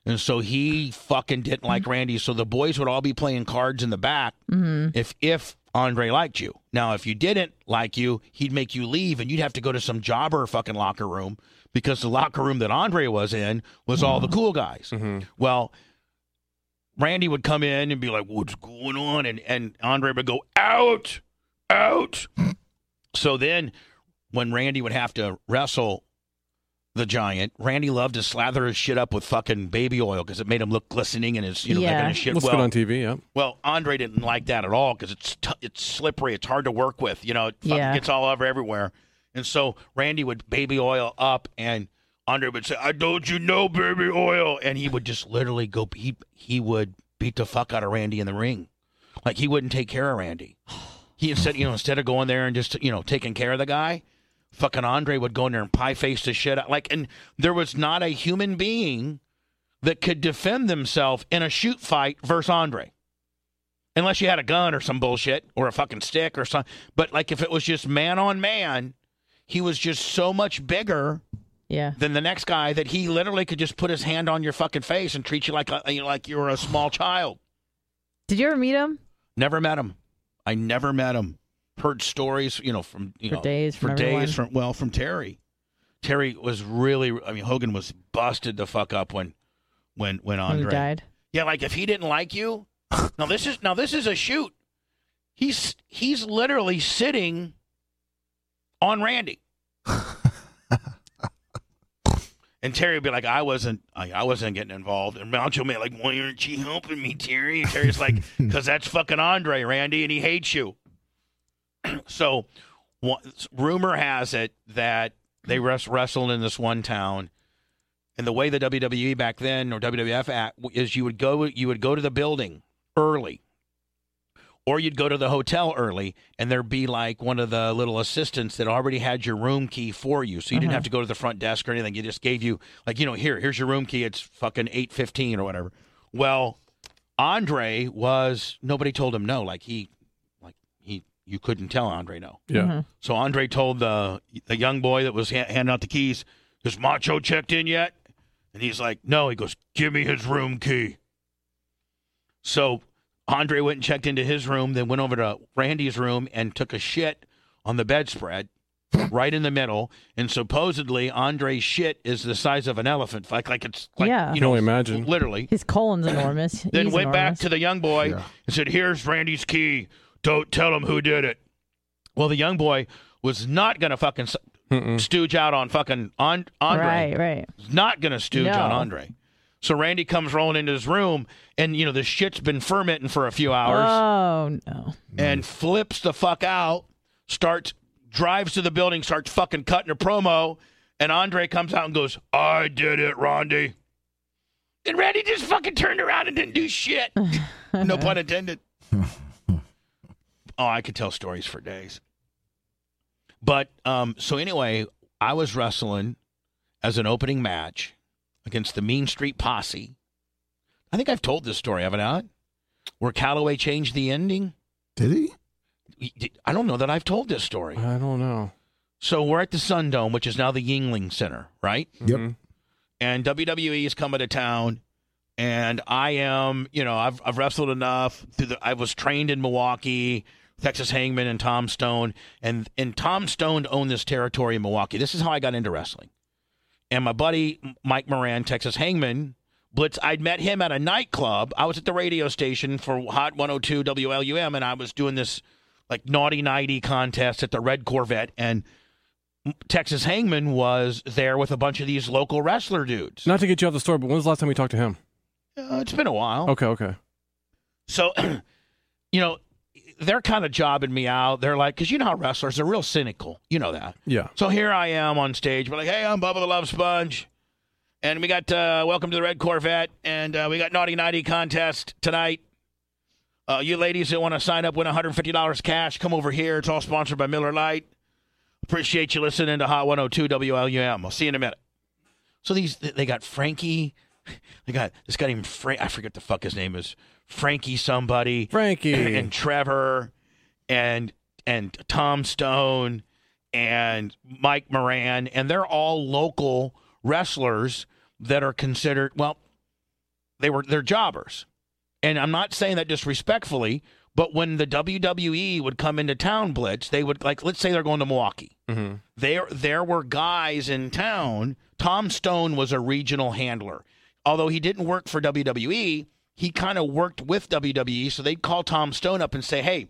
And so he fucking didn't like Randy. So the boys would all be playing cards in the back Mm-hmm. if if Andre liked you. Now, if you didn't like you, he'd make you leave, and you'd have to go to some jobber fucking locker room because the locker room that Andre was in was all the cool guys. Mm-hmm. Well, Randy would come in and be like, what's going on? And, and Andre would go, out, out. So then when Randy would have to wrestle the Giant, Randy loved to slather his shit up with fucking baby oil because it made him look glistening and his, you know, Yeah. making his shit Looks well. good on T V, yeah. Well, Andre didn't like that at all because it's t- it's slippery. It's hard to work with. You know, it fucking Yeah. gets all over everywhere. And so Randy would baby oil up, and Andre would say, I told you no baby oil. And he would just literally go, he, he would beat the fuck out of Randy in the ring. Like, he wouldn't take care of Randy. He instead, you know, instead of going there and just, you know, taking care of the guy, fucking Andre would go in there and pie-face the shit out. Like, and there was not a human being that could defend themselves in a shoot fight versus Andre. Unless you had a gun or some bullshit or a fucking stick or something. But, like, if it was just man on man, he was just so much bigger Yeah. than the next guy that he literally could just put his hand on your fucking face and treat you like a, you know, like you were a small child. Did you ever meet him? Never met him. I never met him. Heard stories, you know, from you For know, days, for from days everyone. from well, from Terry. Terry was really. I mean, Hogan was busted the fuck up when, when, when When Andre he died? Yeah, like if he didn't like you. Now this is now this is a shoot. He's he's literally sitting on Randy. And Terry would be like, I wasn't, I, I wasn't getting involved. And Macho Man like, why aren't you helping me, Terry? And Terry's like, because that's fucking Andre, Randy, and he hates you. So, one, rumor has it that they res- wrestled in this one town, and the way the W W E back then or W W F act is, you would go, you would go to the building early, or you'd go to the hotel early, and there'd be like one of the little assistants that already had your room key for you. So you didn't Uh-huh. have to go to the front desk or anything. You just gave you, like, you know, here, here's your room key. It's fucking eight fifteen or whatever. Well, Andre was, nobody told him no. Like, he, like, he, you couldn't tell Andre no. Yeah. Mhm. So Andre told the the young boy that was ha- handing out the keys, "Has Macho checked in yet?" And he's like, "No." He goes, "Give me his room key." So Andre went and checked into his room, then went over to Randy's room and took a shit on the bedspread right in the middle. And supposedly Andre's shit is the size of an elephant, like like it's like Yeah. you Can know, only imagine. literally. His colon's enormous. Then He's went back enormous. to the young boy Yeah. and said, "Here's Randy's key. Don't tell him who did it." Well, the young boy was not going to fucking s- Mm-mm. stooge out on fucking on, Andre. Right, right. He's not going to stooge No. on Andre. So Randy comes rolling into his room, and, you know, the shit's been fermenting for a few hours, Oh, no. and flips the fuck out, starts, drives to the building, starts fucking cutting a promo, and Andre comes out and goes, "I did it, Randy." And Randy just fucking turned around and didn't do shit. No pun intended. Oh, I could tell stories for days. But, um, so anyway, I was wrestling as an opening match against the Mean Street Posse. I think I've told this story, haven't I? Where Calloway changed the ending. Did he? I don't know that I've told this story. I don't know. So we're at the Sundome, which is now the Yingling Center, right? Yep. Mhm. And W W E is coming to town, and I am, you know, I've I've wrestled enough. Through the, I was trained in Milwaukee, Texas Hangman, and Tom Stone, and and Tom Stone owned this territory in Milwaukee. This is how I got into wrestling. And my buddy Mike Moran, Texas Hangman, Blitz. I'd met him at a nightclub. I was at the radio station for Hot one oh two W L U M, and I was doing this like naughty nighty contest at the Red Corvette, and Texas Hangman was there with a bunch of these local wrestler dudes. Not to get you off the story, but when was the last time we talked to him? Uh, it's been a while. Okay, okay. So, you know, they're kind of jobbing me out. They're like, because you know how wrestlers are real cynical. You know that. Yeah. So here I am on stage. We're like, "Hey, I'm Bubba the Love Sponge. And we got uh, Welcome to the Red Corvette. And uh, we got Naughty Nighty contest tonight. Uh, you ladies that want to sign up, win one hundred fifty dollars cash, come over here. It's all sponsored by Miller Lite. Appreciate you listening to Hot one oh two W L U M. I'll see you in a minute." So these, they got Frankie. They got this guy named Frank. I forget the fuck his name is. Frankie somebody. Frankie. And Trevor. And and Tom Stone. And Mike Moran. And they're all local wrestlers that are considered, well, they were they're jobbers. And I'm not saying that disrespectfully, but when the W W E would come into town, Blitz, they would, like, let's say they're going to Milwaukee. Mm-hmm. There, there were guys in town. Tom Stone was a regional handler. Although he didn't work for W W E, he kind of worked with W W E, so they'd call Tom Stone up and say, hey,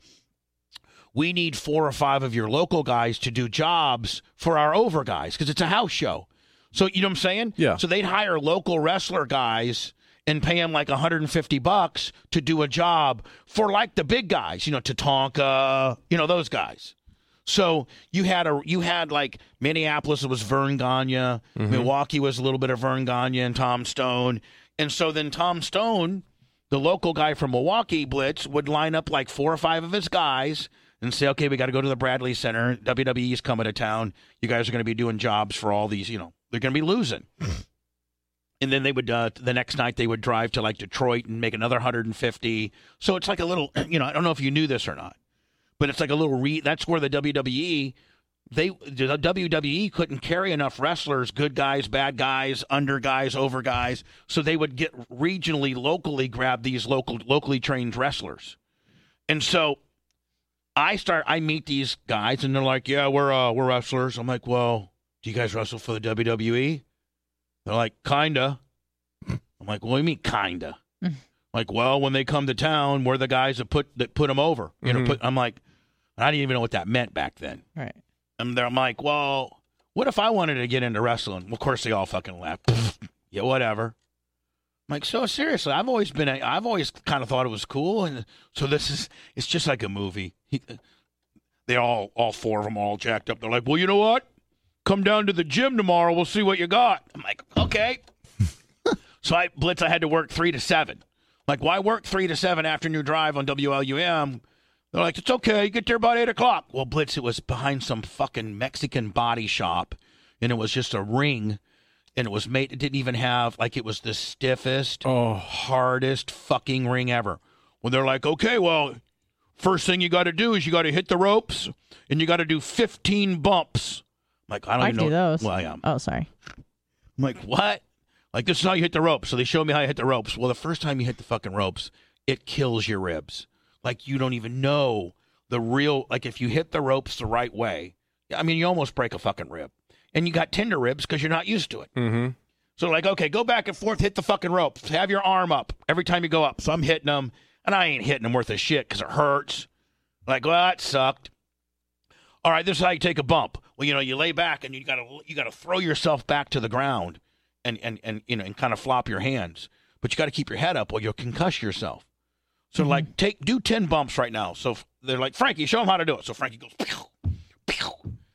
we need four or five of your local guys to do jobs for our over guys, because it's a house show. So, you know what I'm saying? Yeah. So they'd hire local wrestler guys and pay them like one hundred fifty bucks to do a job for, like, the big guys, you know, Tatanka, you know, those guys. So you had a you had like Minneapolis, it was Vern Gagne, mm-hmm. Milwaukee was a little bit of Vern Gagne and Tom Stone, and so then Tom Stone, the local guy from Milwaukee, Blitz, would line up like four or five of his guys and say, okay, we got to go to the Bradley Center. W W E's coming to town. You guys are going to be doing jobs for all these, you know, they're going to be losing. And then they would, uh, the next night they would drive to like Detroit and make another one hundred fifty. So it's like a little, you know, I don't know if you knew this or not, but it's like a little, re- that's where the W W E, they, the W W E couldn't carry enough wrestlers, good guys, bad guys, under guys, over guys. So they would get regionally, locally grab these local, locally trained wrestlers. And so I start, I meet these guys and they're like, yeah, we're, uh, we're wrestlers. I'm like, well, do you guys wrestle for the W W E? They're like, kinda. I'm like, what do you mean, kinda? Like, well, when they come to town, we're the guys that put that put them over. You Mm-hmm. know, put. I'm like, I didn't even know what that meant back then. Right. And I'm like, well, what if I wanted to get into wrestling? Well, of course, they all fucking laughed. Yeah, whatever. I'm like, so seriously, I've always been, a, I've always kind of thought it was cool, and so this is, it's just like a movie. He, they all, all four of them, all jacked up. They're like, well, you know what? Come down to the gym tomorrow. We'll see what you got. I'm like, okay. So I, Blitz, I had to work three to seven. Like, why work three to seven afternoon drive on W L U M? They're like, it's okay. You get there about eight o'clock. Well, Blitz, it was behind some fucking Mexican body shop, and it was just a ring, and it was made, it didn't even have, like, it was the stiffest, Oh. hardest fucking ring ever. Well, they're like, okay, well, first thing you got to do is you got to hit the ropes, and you got to do fifteen bumps. Like, I don't I even do know. those. Well, I am. Oh, sorry. I'm like, what? Like, this is how you hit the ropes. So they showed me how you hit the ropes. Well, the first time you hit the fucking ropes, it kills your ribs. Like, you don't even know the real, like, if you hit the ropes the right way, I mean, you almost break a fucking rib. And you got tender ribs because you're not used to it. Mm-hmm. So, like, okay, go back and forth, hit the fucking ropes. Have your arm up every time you go up. So I'm hitting them, and I ain't hitting them worth a shit because it hurts. Like, well, that sucked. All right, this is how you take a bump. Well, you know, you lay back and you gotta you gotta throw yourself back to the ground, and and and you know, and kind of flop your hands. But you got to keep your head up, or you'll concuss yourself. So, mm-hmm. like, take do ten bumps right now. So they're like, Frankie, show them how to do it. So Frankie goes, pew, pew.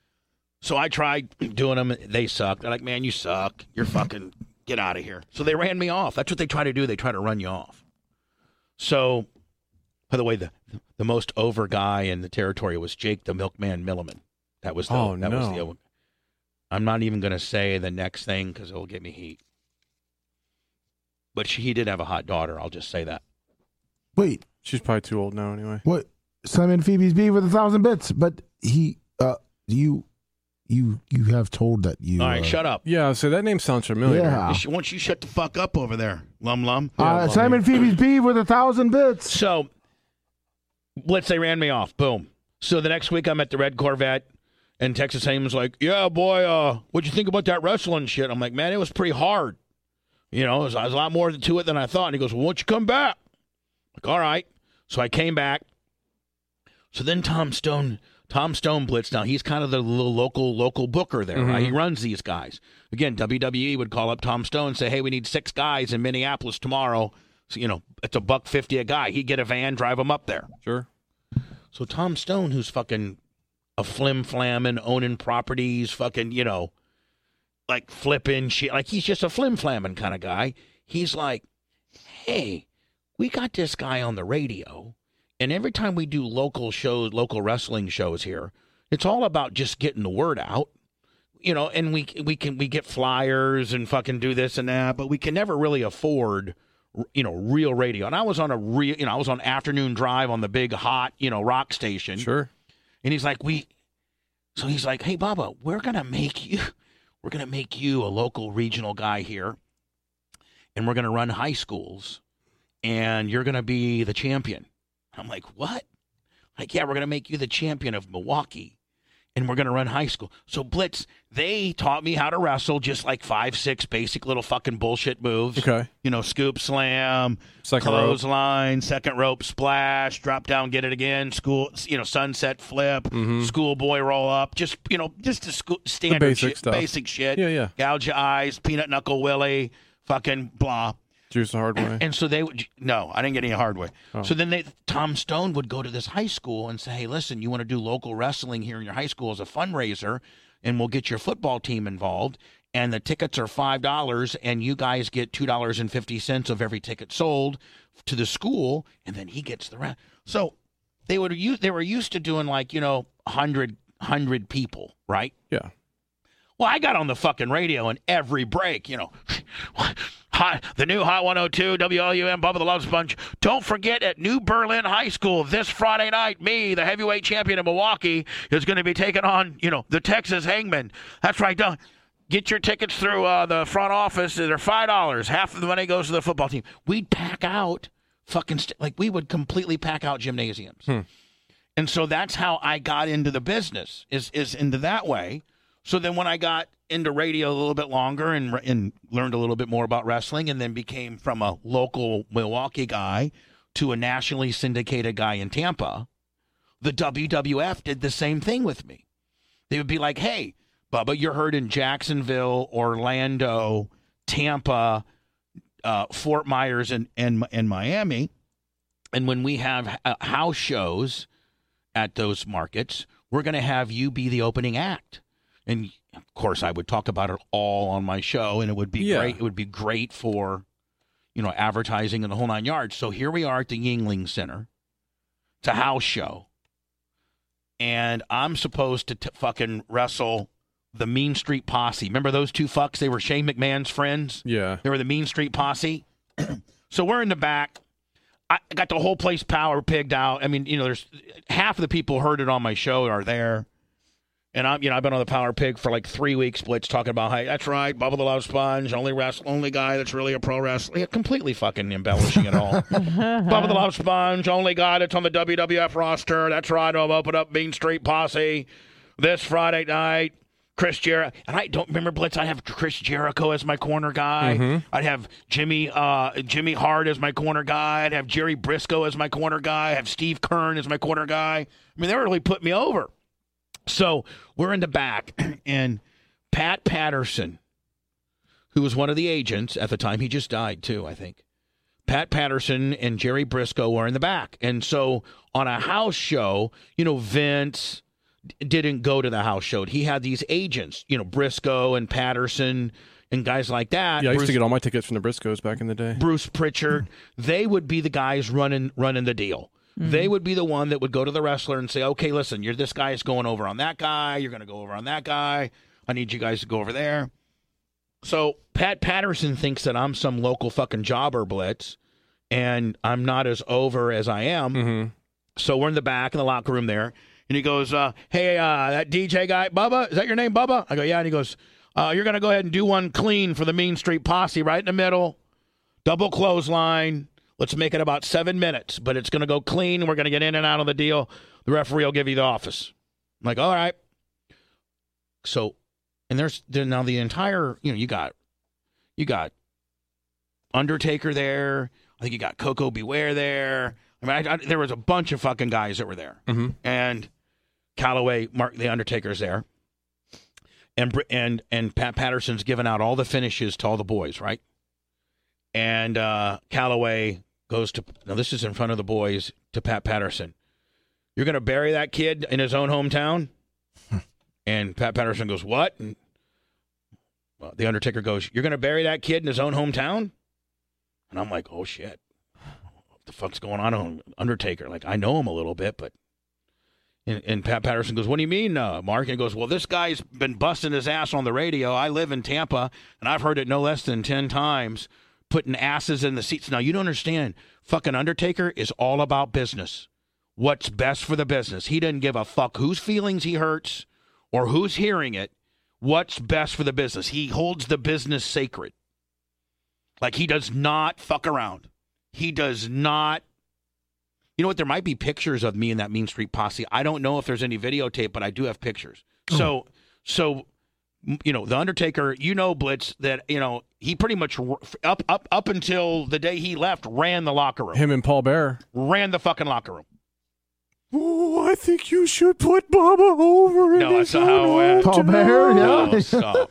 So I tried doing them. They sucked. They're like, man, you suck. You're fucking get out of here. So they ran me off. That's what they try to do. They try to run you off. So, by the way, the the most over guy in the territory was Jake the Milkman Milliman. That was the, oh, that no. was the I'm not even going to say the next thing because it'll get me heat. But she, he did have a hot daughter. I'll just say that. Wait. She's probably too old now anyway. What? Simon Phoebe's B with a thousand bits. But he, uh, you, you, you have told that you. All right, uh, shut up. Yeah, so that name sounds familiar. Yeah. You should, once you shut the fuck up over there, Lum Lum. Uh, Yeah, Simon Phoebe's B with a thousand bits. So, Blitz, they ran me off. Boom. So the next week I'm at the Red Corvette, and Texas Haman's like, yeah, boy, uh, what'd you think about that wrestling shit? I'm like, man, it was pretty hard. You know, there's a lot more to it than I thought. And he goes, well, why don't you come back? I'm like, all right. So I came back. So then Tom Stone, Tom Stone Blitz, now he's kind of the little local local booker there, Mm-hmm. right? He runs these guys. Again, W W E would call up Tom Stone and say, hey, we need six guys in Minneapolis tomorrow. So, you know, it's a buck fifty a guy. He'd get a van, drive them up there. Sure. So Tom Stone, who's fucking a flim-flamming, owning properties, fucking, you know, like flipping shit. Like, he's just a flim-flamming kind of guy. He's like, hey, we got this guy on the radio, and every time we do local shows, local wrestling shows here, it's all about just getting the word out. You know, and we we can we get flyers and fucking do this and that, but we can never really afford, you know, real radio. And I was on a real, you know, I was on afternoon drive on the big hot, you know, rock station. Sure. And he's like, we, so he's like, hey, Bubba, we're going to make you, we're going to make you a local regional guy here. and we're going to run high schools, and you're going to be the champion. I'm like, what? Like, yeah, we're going to make you the champion of Milwaukee, and we're going to run high school. So, Blitz, they taught me how to wrestle, just like five, six basic little fucking bullshit moves. Okay. You know, scoop slam, Second clothesline, second rope splash, drop down, get it again, school, you know, sunset flip, Mm-hmm. schoolboy roll up, just, you know, just the school, standard basic shit, stuff. basic shit. Yeah, yeah. Gouge your eyes, peanut knuckle willy, fucking blah. Juice the hard way. And so they would, no, I didn't get any hard way. Oh. So then they, Tom Stone would go to this high school and say, hey, listen, you want to do local wrestling here in your high school as a fundraiser, and we'll get your football team involved. And the tickets are five dollars, and you guys get two dollars and fifty cents of every ticket sold to the school, and then he gets the rest. So they would use, they were used to doing like, you know, one hundred, one hundred people, right? Yeah. Well, I got on the fucking radio and every break, you know, hot, the new Hot one oh two, W L U M, Bubba the Love Sponge. Don't forget at New Berlin High School this Friday night, me, the heavyweight champion of Milwaukee, is going to be taking on, you know, the Texas Hangman. That's right. Don't get your tickets through uh, the front office. They're five dollars. Half of the money goes to the football team. We'd pack out fucking, st- like we would completely pack out gymnasiums. Hmm. And so that's how I got into the business, is is into that way. So then when I got into radio a little bit longer and and learned a little bit more about wrestling, and then became from a local Milwaukee guy to a nationally syndicated guy in Tampa, the W W F did the same thing with me. They would be like, hey, Bubba, you're heard in Jacksonville, Orlando, Tampa, uh, Fort Myers, and, and, and Miami. And when we have uh, house shows at those markets, we're going to have you be the opening act. And of course, I would talk about it all on my show, and it would be Yeah. great. It would be great for, you know, advertising and the whole nine yards. So here we are at the Yuengling Center. It's a house show, and I'm supposed to t- fucking wrestle the Mean Street Posse. Remember those two fucks? They were Shane McMahon's friends. Yeah. They were the Mean Street Posse. So we're in the back. I got the whole place power pigged out. I mean, you know, there's half of the people heard it on my show are there. And I'm, you know, I've been on the Power Pig for like three weeks, Blitz, talking about, hey, that's right, Bubba the Love Sponge, only wrestler, only guy that's really a pro wrestler. Yeah, completely fucking embellishing it all. Bubba the Love Sponge, only guy that's on the W W F roster. That's right, I'll open up Mean Street Posse this Friday night. Chris Jericho. And I don't remember, Blitz, I have Chris Jericho as my corner guy. Mm-hmm. I'd have Jimmy uh, Jimmy Hart as my corner guy. I'd have Jerry Briscoe as my corner guy. I'd have Steve Kern as my corner guy. I mean, they really put me over. So we're in the back, and Pat Patterson, who was one of the agents at the time, he just died too, I think. Pat Patterson and Jerry Briscoe were in the back. And so on a house show, you know, Vince didn't go to the house show. He had these agents, you know, Briscoe and Patterson and guys like that. Yeah, I used Bruce, to get all my tickets from the Briscoes back in the day. Bruce Pritchard. They would be the guys running running the deal. Mm-hmm. They would be the one that would go to the wrestler and say, okay, listen, you're this guy is going over on that guy. You're going to go over on that guy. I need you guys to go over there. So Pat Patterson thinks that I'm some local fucking jobber, Blitz, and I'm not as over as I am. Mm-hmm. So we're in the back in the locker room there, and he goes, uh, hey, uh, that D J guy, Bubba, is that your name, Bubba? I go, yeah. And he goes, uh, you're going to go ahead and do one clean for the Mean Street Posse right in the middle, double clothesline. Let's make it about seven minutes, but it's going to go clean. We're going to get in and out of the deal. The referee will give you the office. I'm like, all right. So, and there's there now the entire, you know, you got, you got Undertaker there. I think you got Coco Beware there. I mean, I, I, there was a bunch of fucking guys that were there. Mm-hmm. And Calloway, Mark, the Undertaker's there. And, and, and Pat Patterson's giving out all the finishes to all the boys, right? And uh, Calloway goes to, now this is in front of the boys, to Pat Patterson. You're going to bury that kid in his own hometown? And Pat Patterson goes, what? And well, the Undertaker goes, you're going to bury that kid in his own hometown? And I'm like, oh, shit. What the fuck's going on, Undertaker? Like, I know him a little bit, but. And, and Pat Patterson goes, what do you mean, uh, Mark? And he goes, well, this guy's been busting his ass on the radio. I live in Tampa, and I've heard it no less than ten times. Putting asses in the seats. Now, you don't understand. Fucking Undertaker is all about business. What's best for the business. He doesn't give a fuck whose feelings he hurts or who's hearing it. What's best for the business. He holds the business sacred. Like, he does not fuck around. He does not. You know what? There might be pictures of me in that Mean Street Posse. I don't know if there's any videotape, but I do have pictures. Oh. So, so, you know, The Undertaker, you know, Blitz, that, you know, he pretty much up, up, up until the day he left, ran the locker room. Him and Paul Bearer. Ran the fucking locker room. Oh, I think you should put Bubba over in No, his that's not how it went. Paul Bearer, yeah. No, stop.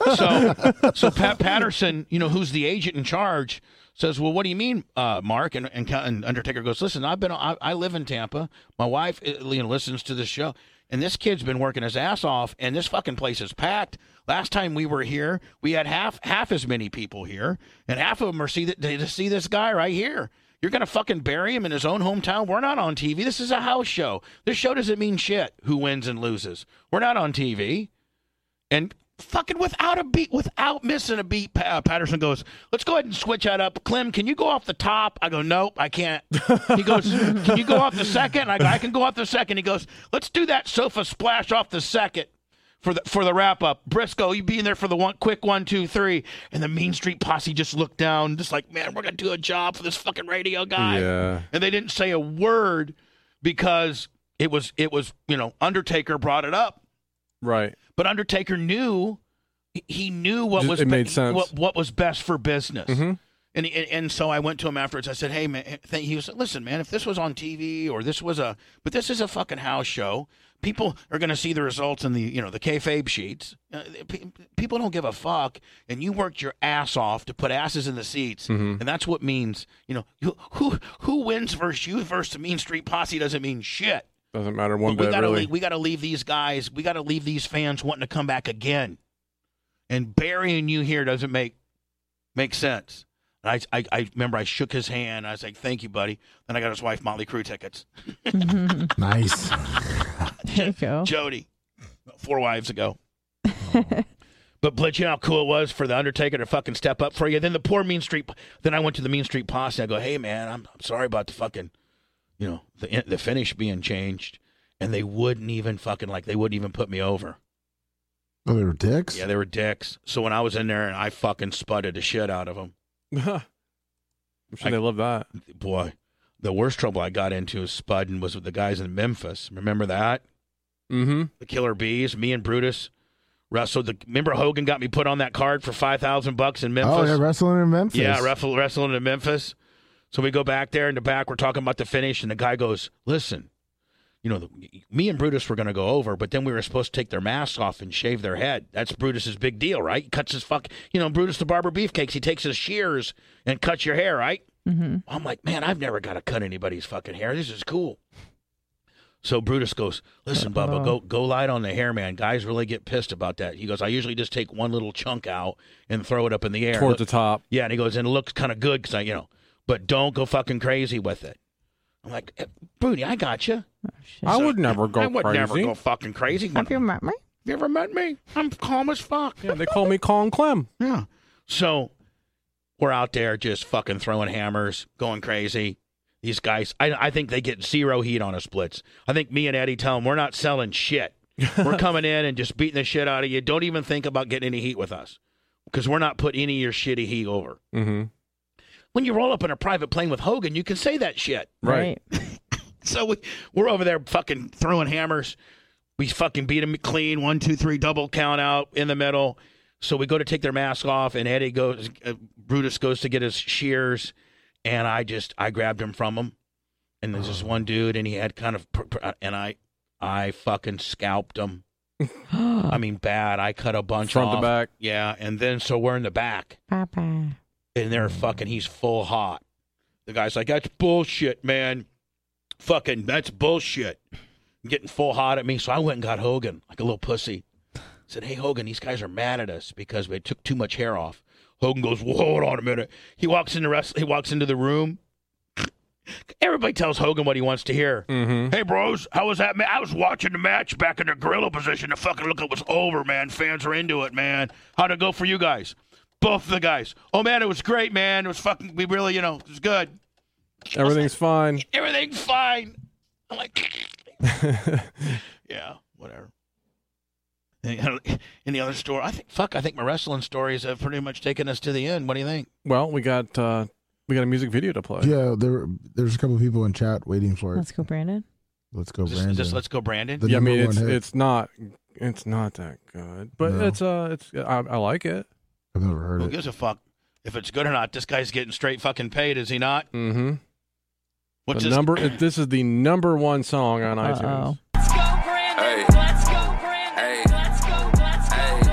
so, so Pat Patterson, you know, who's the agent in charge, says, "Well, what do you mean, uh, Mark?" And, and and Undertaker goes, "Listen, I've been, I, I live in Tampa. My wife, you know, listens to this show, and this kid's been working his ass off, and this fucking place is packed. Last time we were here, we had half half as many people here, and half of them are see that to see this guy right here." You're going to fucking bury him in his own hometown? We're not on T V. This is a house show. This show doesn't mean shit who wins and loses. We're not on T V. And fucking without a beat, without missing a beat, uh, Patterson goes, "Let's go ahead and switch that up. Clem, can you go off the top?" I go, "Nope, I can't." He goes, "Can you go off the second?" I go, "I can go off the second." He goes, "Let's do that sofa splash off the second. For the for the wrap up, Briscoe, you be in there for the one quick one, two, three, and the Mean Street Posse just looked down, just like, man, we're gonna do a job for this fucking radio guy. Yeah. And they didn't say a word because it was it was you know Undertaker brought it up, Right. but Undertaker knew he knew what Just- was it be- made sense. what what was best for business. Mhm. And, and and so I went to him afterwards. I said, "Hey man," th- he was like, "Listen, man, if this was on T V or this was a, but this is a fucking house show. People are going to see the results in the, you know, the kayfabe sheets. Uh, pe- people don't give a fuck, and you worked your ass off to put asses in the seats, Mhm. and that's what means, you know, who who, who wins versus you versus the Mean Street Posse doesn't mean shit. Doesn't matter one But we bit, gotta really. leave, we got to leave these guys. We got to leave these fans wanting to come back again, and burying you here doesn't make make sense." I, I, I remember I shook his hand. I was like, "Thank you, buddy." Then I got his wife Motley Crue tickets. Nice. There you go. Jody, four wives ago. But Blitz, you know how cool it was for the Undertaker to fucking step up for you. Then the poor Mean Street. Then I went to the Mean Street Posse. I go, "Hey man, I'm, I'm sorry about the fucking, you know, the the finish being changed," and they wouldn't even fucking like they wouldn't even put me over. Oh, they were dicks? Yeah, they were dicks. So when I was in there and I fucking spudded the shit out of them. I'm sure I- they love that. Boy, the worst trouble I got into is spudding was with the guys in Memphis. Remember that? Mm-hmm. The Killer Bees, me and Brutus wrestled. The, remember Hogan got me put on that card for five thousand bucks in Memphis? Oh, yeah, wrestling in Memphis. Yeah, wrestle, wrestling in Memphis. So we go back there in the back. We're talking about the finish, and the guy goes, "Listen, you know, the, me and Brutus were going to go over, but then we were supposed to take their masks off and shave their head. That's Brutus's big deal, right? He cuts his fuck, you know, Brutus the Barber Beefcakes. He takes his shears and cuts your hair, right?" Mm-hmm. I'm like, "Man, I've never got to cut anybody's fucking hair. This is cool." So Brutus goes, "Listen, Bubba, go go light on the hair, man. Guys really get pissed about that." He goes, "I usually just take one little chunk out and throw it up in the air. Towards the top. Yeah, and he goes, and it looks kind of good because I, you know, but don't go fucking crazy with it." I'm like, eh, "Bruni, I got you. I would never go I would crazy. never go fucking crazy. Have you met me? You ever met me? I'm calm as fuck." Yeah, they call me Colin Clem. Yeah. So we're out there just fucking throwing hammers, going crazy. These guys, I, I think they get zero heat on us, Blitz. I think me and Eddie tell them we're not selling shit. We're coming in and just beating the shit out of you. Don't even think about getting any heat with us because we're not putting any of your shitty heat over. Mm-hmm. When you roll up in a private plane with Hogan, you can say that shit. Right. So we, we're over there fucking throwing hammers. We fucking beat them clean. One, two, three, double count out in the middle. So we go to take their mask off, and Eddie goes, uh, Brutus goes to get his shears, and I just, I grabbed him from him. And there's this one dude, and he had kind of, and I, I fucking scalped him. I mean, bad. I cut a bunch Front off. to back. Yeah, and then so we're in the back, Papa. and they're fucking, he's full hot. The guy's like, "That's bullshit, man. Fucking, that's bullshit." Getting full hot at me. So I went and got Hogan, like a little pussy. Said, "Hey, Hogan, these guys are mad at us because we took too much hair off." Hogan goes, "Well, hold on a minute." He walks in the rest, he walks into the room. Everybody tells Hogan what he wants to hear. Mm-hmm. "Hey, bros, how was that, man? I was watching the match back in the gorilla position. The fucking look, it was over, man. Fans are into it, man. How'd it go for you guys?" Both of the guys. "Oh, man, it was great, man. It was fucking, we really, you know, it was good. Everything's fine. Everything's fine." I'm like, yeah, whatever. in the other store. I think fuck. I think my wrestling stories have pretty much taken us to the end. What do you think? Well, we got uh, we got a music video to play. Yeah, there there's a couple people in chat waiting for it. Let's go, Brandon. Let's go, Just, Brandon. just let's go, Brandon. The yeah, I mean number it's one hit. it's not it's not that good, but No. it's uh it's I, I like it. I've never heard Who it. gives a fuck if it's good or not? This guy's getting straight fucking paid, is he not? Mm-hmm. What's The this? number this is the number one song on Uh-oh. iTunes. Hey. Hey. Hey.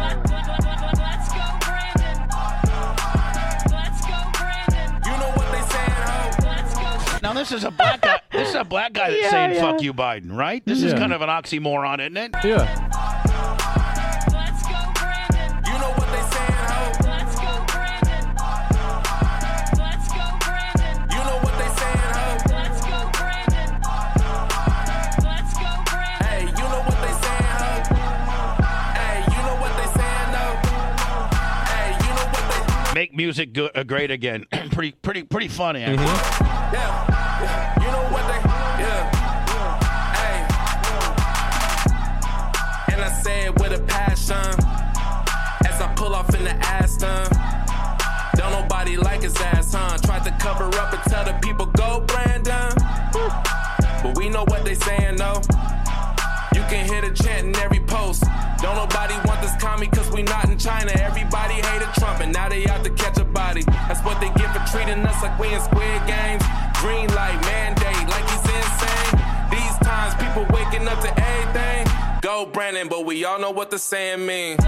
You know what they saying, ho? Now this is a black guy. This is a black guy that's Yeah, saying yeah. "fuck you, Biden," right? This is Yeah. kind of an oxymoron, isn't it? Yeah. You know what they saying, ho? You know what they saying, ho? Hey, you know what they saying, ho? Hey, you know what they saying, though? Hey, you know what they... Make music go- uh, great again. pretty, pretty, pretty funny. Actually. Mm-hmm. Yeah, you know what they, yeah, hey. And I say it with a passion as I pull off in the Aston. Don't nobody like his ass, huh? Tried to cover up and tell the people, go Brandon. But we know what they saying, though. You can hear the chant in every post. Don't nobody want this commie cause we not in China. Everybody hated Trump and now they out to catch a body. That's what they get for treating us like we in Squid Games. Green light, mandate, like he's insane. These times people waking up to everything. Go Brandon, but we all know what the saying mean.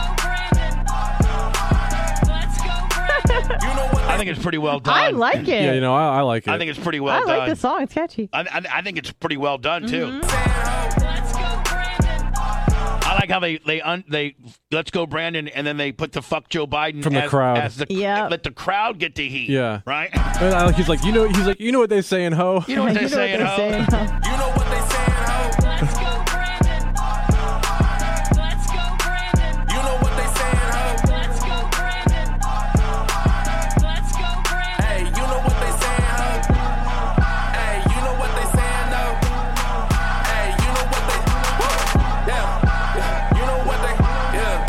You know what I think it's pretty well done. I like it. Yeah, you know, I, I like it. I think it's pretty well I done. like the song. It's catchy. I, I, I think it's pretty well done too. Mm-hmm. they saying, ho? I like how they they un, they let's go Brandon, and then they put the fuck Joe Biden From the as, crowd. as the Yep. let the crowd get the heat. Yeah. right. And I like he's like, you know he's like, you know what they saying, ho? You know what You they're know saying? what ho? they're saying, huh? You know what they saying, ho? You know what they saying, ho? Hey, you know what they saying, ho? Hey, you know what they saying, though? Hey, you know what they, woo, yeah, you know what they, yeah,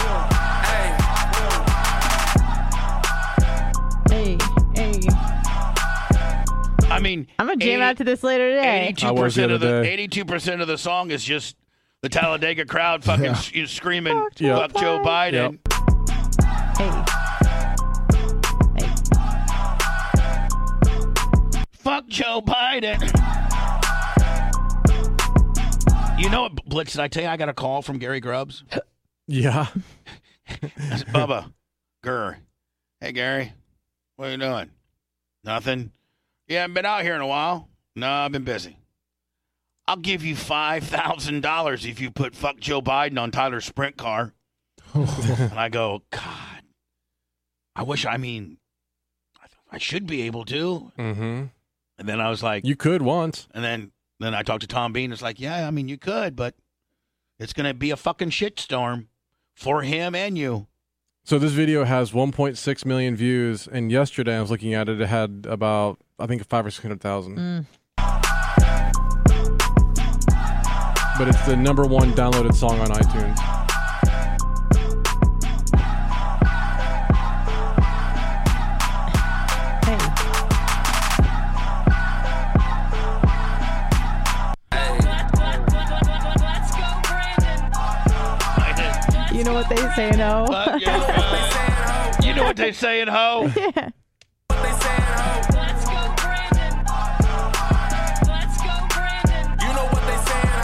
hey. Hey, hey. I mean, I'm gonna jam out to this later today. eighty-two I was the percent of other the day. eighty-two percent of the song is just the Talladega crowd fucking Yeah. s- you screaming Fuck Joe "fuck Joe Biden." Hey. Hey. Fuck Joe Biden. You know what, Blitz? Did I tell you I got a call from Gary Grubbs? Yeah. I said, Bubba, Gurr. Hey, Gary. What are you doing? Nothing. Yeah, I've been out here in a while. No, I've been busy. I'll give you five thousand dollars if you put fuck Joe Biden on Tyler's sprint car. And I go, God, I wish, I mean, I should be able to. Mm-hmm. And then I was like, You could once. and then, then I talked to Tom Bean. It's like, yeah, I mean, you could, but it's going to be a fucking shitstorm for him and you. So this video has one point six million views, and yesterday I was looking at it, it had about, I think, five or six hundred thousand. Mm. But it's the number one downloaded song on iTunes. You know what they say, no? Fuck you, uh, you know what they saying, ho? Yeah. What they saying, ho? You know what they saying,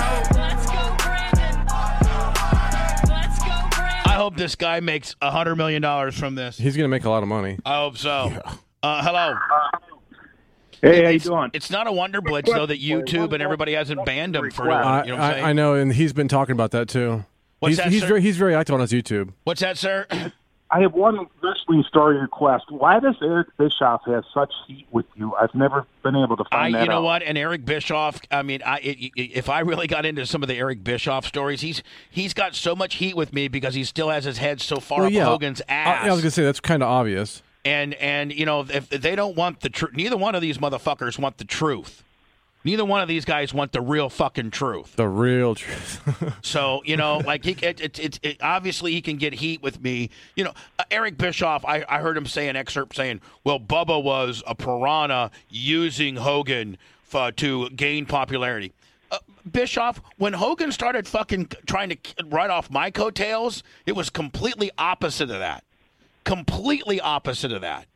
ho? I hope this guy makes a hundred million dollars from this. He's going to make a lot of money. I hope so. Uh, hello. Hey, how you It's, doing? it's not a wonder blitz though that YouTube and everybody hasn't banned him for doing. I, it, You know what I'm saying? I, I know, and he's been talking about that too. What's he's that, he's sir? very he's very active on his YouTube. What's that, sir? I have one wrestling story request. Why does Eric Bischoff have such heat with you? I've never been able to I, find that you know out. what? And Eric Bischoff. I mean, I it, it- if I really got into some of the Eric Bischoff stories, he's he's got so much heat with me because he still has his head so far Well, up yeah. Hogan's I, ass. I was going to say that's kind of obvious. and and you know if, if they don't want the truth, neither one of these motherfuckers want the truth. Neither one of these guys want the real fucking truth. The real truth. So, you know, like, he, it, it, it, it, obviously he can get heat with me. You know, uh, Eric Bischoff, I, I heard him say an excerpt saying, well, Bubba was a piranha using Hogan f- to gain popularity. Uh, Bischoff, when Hogan started fucking trying to ride off my coattails, it was completely opposite of that. Completely opposite of that.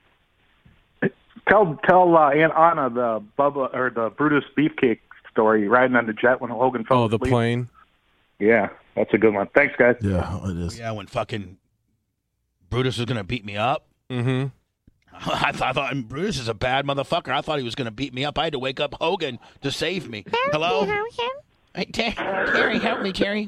Tell tell uh, Aunt Anna the Bubba or the Brutus Beefcake story, riding on the jet when Hogan fell Oh, the asleep. plane. Yeah, that's a good one. Thanks, guys. Yeah, it is. Yeah, when fucking Brutus was going to beat me up. Mm-hmm. I thought, I thought Brutus is a bad motherfucker. I thought he was going to beat me up. I had to wake up Hogan to save me. Hello? Hey, Ter- Terry, help me, Terry.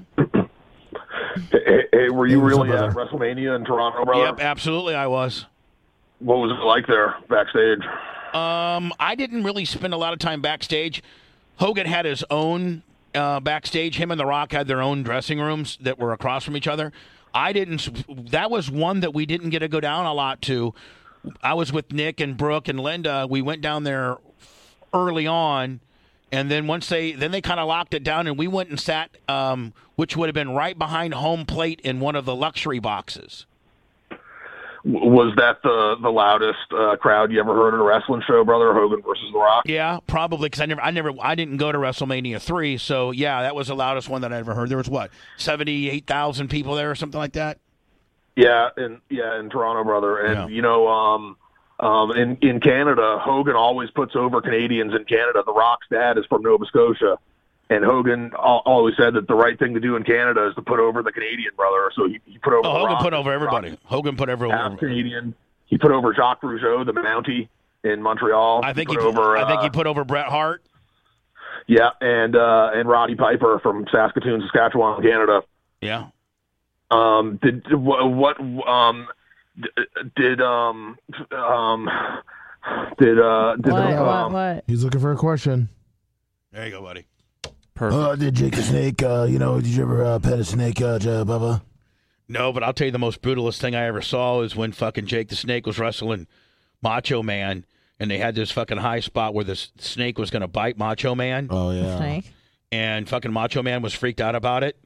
Hey, hey, were you Hey, what's really up, at brother? WrestleMania in Toronto, brother? Yep, absolutely I was. What was it like there backstage? Um, I didn't really spend a lot of time backstage. Hogan had his own uh, backstage. Him and The Rock had their own dressing rooms that were across from each other. I didn't. That was one that we didn't get to go down a lot to. I was with Nick and Brooke and Linda. We went down there early on, and then once they then they kind of locked it down, and we went and sat, um, which would have been right behind home plate in one of the luxury boxes. W- Was that the the loudest uh, crowd you ever heard at a wrestling show, brother? Hogan versus The Rock? Yeah, probably because I never, I never, I didn't go to WrestleMania three, so yeah, that was the loudest one that I ever heard. There was what, seventy-eight thousand people there or something like that. Yeah, in yeah in Toronto, brother. And Yeah. you know, um, um, in in Canada, Hogan always puts over Canadians in Canada. The Rock's dad is from Nova Scotia, and Hogan al- always said that the right thing to do in Canada is to put over the Canadian brother. So he, he put over. Oh, the Hogan Rock. put over everybody. Hogan put everyone Half over. Canadian. He put over Jacques Rougeau, the Mountie in Montreal. I think he he, put over. I think he uh, put over Bret Hart. Yeah, and uh, and Roddy Piper from Saskatoon, Saskatchewan, Canada. Yeah. Um, did what? what um, d- did um um did uh did What, um, what, what? He's looking for a question. There you go, buddy. Perfect. Uh, did Jake the Snake, uh, you know, did you ever uh, pet a snake, uh, J- Bubba? No, but I'll tell you the most brutalist thing I ever saw is when fucking Jake the Snake was wrestling Macho Man, and they had this fucking high spot where the s- snake was going to bite Macho Man, Oh, yeah. Snake. and fucking Macho Man was freaked out about it.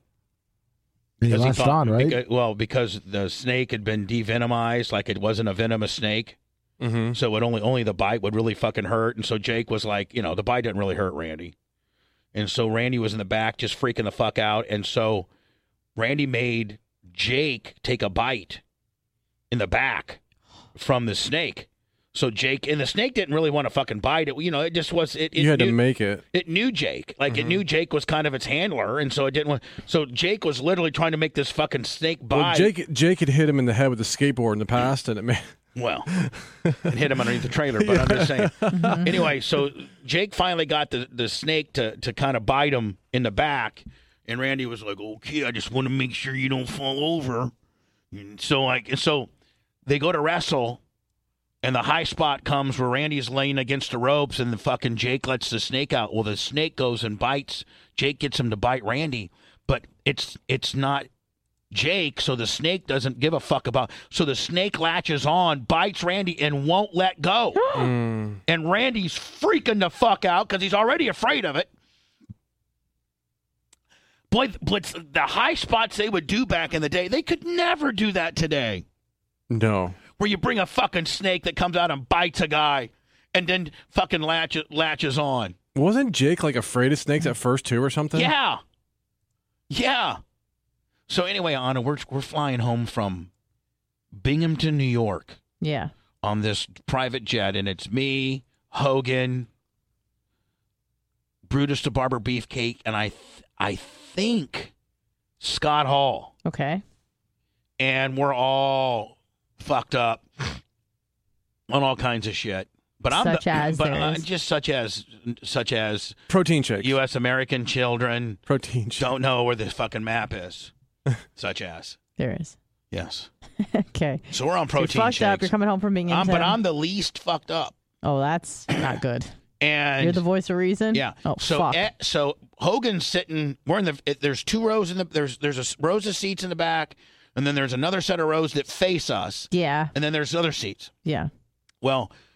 He Because latched thought- on, right? beca- well, because the snake had been devenomized, like it wasn't a venomous snake, Mm-hmm. so it only only the bite would really fucking hurt. And so Jake was like, you know, the bite didn't really hurt Randy, and so Randy was in the back just freaking the fuck out, and so Randy made Jake take a bite in the back from the snake. So Jake and the snake didn't really want to fucking bite it. You know, it just was. It, it You had knew, to make it. It knew Jake, like it knew Jake was kind of its handler, and so it didn't want. So Jake was literally trying to make this fucking snake bite. Well, Jake Jake had hit him in the head with a skateboard in the past, and it made. Well, and hit him underneath the trailer, but I'm just saying. Anyway, so Jake finally got the, the snake to, to kind of bite him in the back, and Randy was like, okay, I just want to make sure you don't fall over. And so, like, and so they go to wrestle, and the high spot comes where Randy's laying against the ropes, and the fucking Jake lets the snake out. Well, the snake goes and bites. Jake gets him to bite Randy, but it's it's not Jake, so the snake doesn't give a fuck about. So the snake latches on, bites Randy, and won't let go. Mm. And Randy's freaking the fuck out because he's already afraid of it. Boy, but the high spots they would do back in the day, they could never do that today. No. Where you bring a fucking snake that comes out and bites a guy and then fucking latch, latches on. Wasn't Jake like afraid of snakes at first too, or something? Yeah. Yeah. So anyway, Anna, we're we're flying home from Binghamton, New York, Yeah. on this private jet, and it's me, Hogan, Brutus the Barber Beefcake, and I th- I think Scott Hall, Okay. and we're all fucked up on all kinds of shit. But I'm Such the, as but there uh, is. just such as such as Protein shakes. U S American children Protein shakes. don't know where this fucking map is. Such as There is. yes. Okay. So we're on So you're protein fucked shakes. up. You're coming home from Binghamton. Um, but I'm the least fucked up. Oh, that's not good. And You're the voice of reason. yeah. Oh, so fuck. eh, so Hogan's sitting. We're in the. It, there's two rows in the. There's there's a s- rows of seats in the back, and then there's another set of rows that face us, yeah. and then there's other seats. Yeah. Well,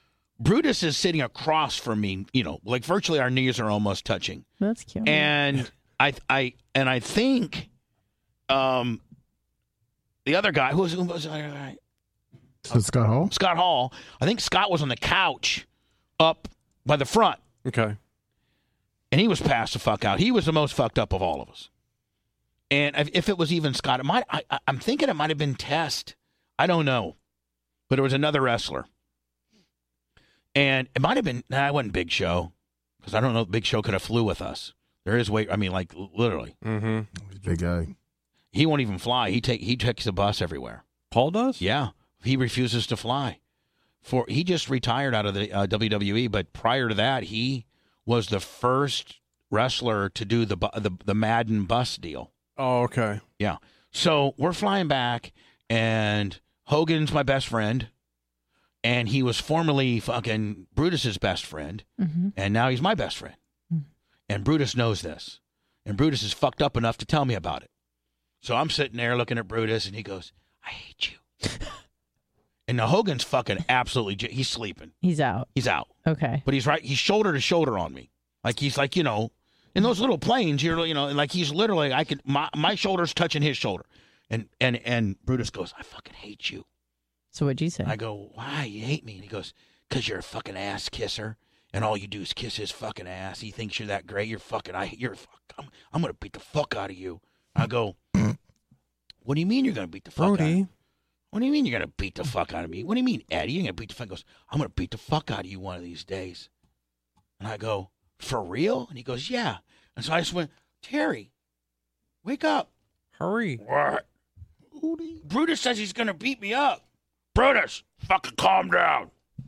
Brutus is sitting across from me, you know, like virtually our knees are almost touching. That's cute. And I, I, and I think, um, the other guy who was, who was uh, So Scott Hall? Scott Hall. I think Scott was on the couch up by the front. Okay. And he was passed the fuck out. He was the most fucked up of all of us. And if it was even Scott, it might, I, I'm thinking it might have been Test. I don't know. But it was another wrestler. And it might have been, nah, it wasn't Big Show. Because I don't know if Big Show could have flew with us. There is weight, I mean, like, literally. Mm-hmm. He's a big guy. He won't even fly. He take he takes the bus everywhere. Paul does? Yeah. He refuses to fly. For He just retired out of the uh, W W E, but prior to that, he was the first wrestler to do the the, the Madden bus deal. Oh, okay. Yeah. So we're flying back, and Hogan's my best friend, and he was formerly fucking Brutus's best friend, mm-hmm. and now he's my best friend. Mm-hmm. And Brutus knows this, and Brutus is fucked up enough to tell me about it. So I'm sitting there looking at Brutus, and he goes, I hate you. And now Hogan's fucking absolutely, j- he's sleeping. He's out. He's out. Okay. But he's right, he's shoulder to shoulder on me. Like he's like, you know, in those little planes, you're, you know, like he's literally, I could, my, my shoulder's touching his shoulder. And, and, and Brutus goes, I fucking hate you. So what'd you say? I go, why? You hate me? And he goes, because you're a fucking ass kisser. And all you do is kiss his fucking ass. He thinks you're that great. You're fucking, I, you're, fuck, I'm, I'm going to beat the fuck out of you. I go, what do you mean you're going to beat the fuck Brody. out of me? What do you mean you're going to beat the fuck out of me? What do you mean, Eddie? You're going to beat the fuck? He goes, I'm going to beat the fuck out of you one of these days. And I go, for real? And he goes, yeah. And so I just went, Terry, wake up. Hurry. What? Brutus says he's going to beat me up. Brutus, fucking calm down.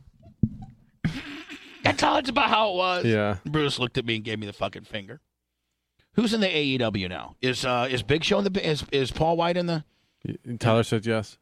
That's all it's about how it was. Yeah. Brutus looked at me and gave me the fucking finger. Who's in the A E W now? Is uh is Big Show in the is is Paul White in the? Tyler said yes.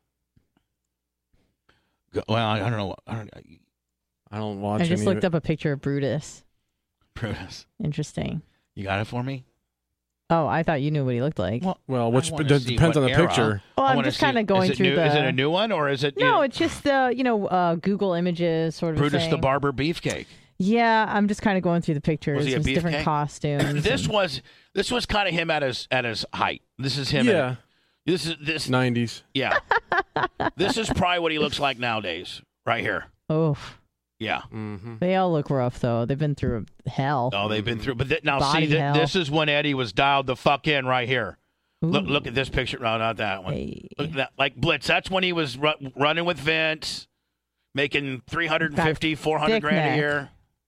Well, I don't know. I don't. I don't watch. I just any looked of it. up a picture of Brutus. Brutus. Interesting. You got it for me? Oh, I thought you knew what he looked like. Well, Well, which I wanna d- see depends what on the era. picture. Well, I I'm wanna just see- kind of going is it through new, the. Is it a new one or is it? you No, know, it's just the you know uh, Google Images sort of Brutus thing. the Barber Beefcake. Yeah, I'm just kind of going through the pictures. Was he a There's different beefcake? costumes. This and- was this was kind of him at his at his height. This is him. Yeah. At, this is this. nineties. Yeah. This is probably what he looks like nowadays. Right here. Oh, Yeah. Mm-hmm. they all look rough though. They've been through hell. Oh, they've been through. But th- now Body see, th- hell. this is when Eddie was dialed the fuck in right here. Look, Ooh. look at this picture. No, not that one. Hey. Look at that, like Blitz. That's when he was ru- running with Vince, making three hundred fifty, four hundred thick grand neck. a year.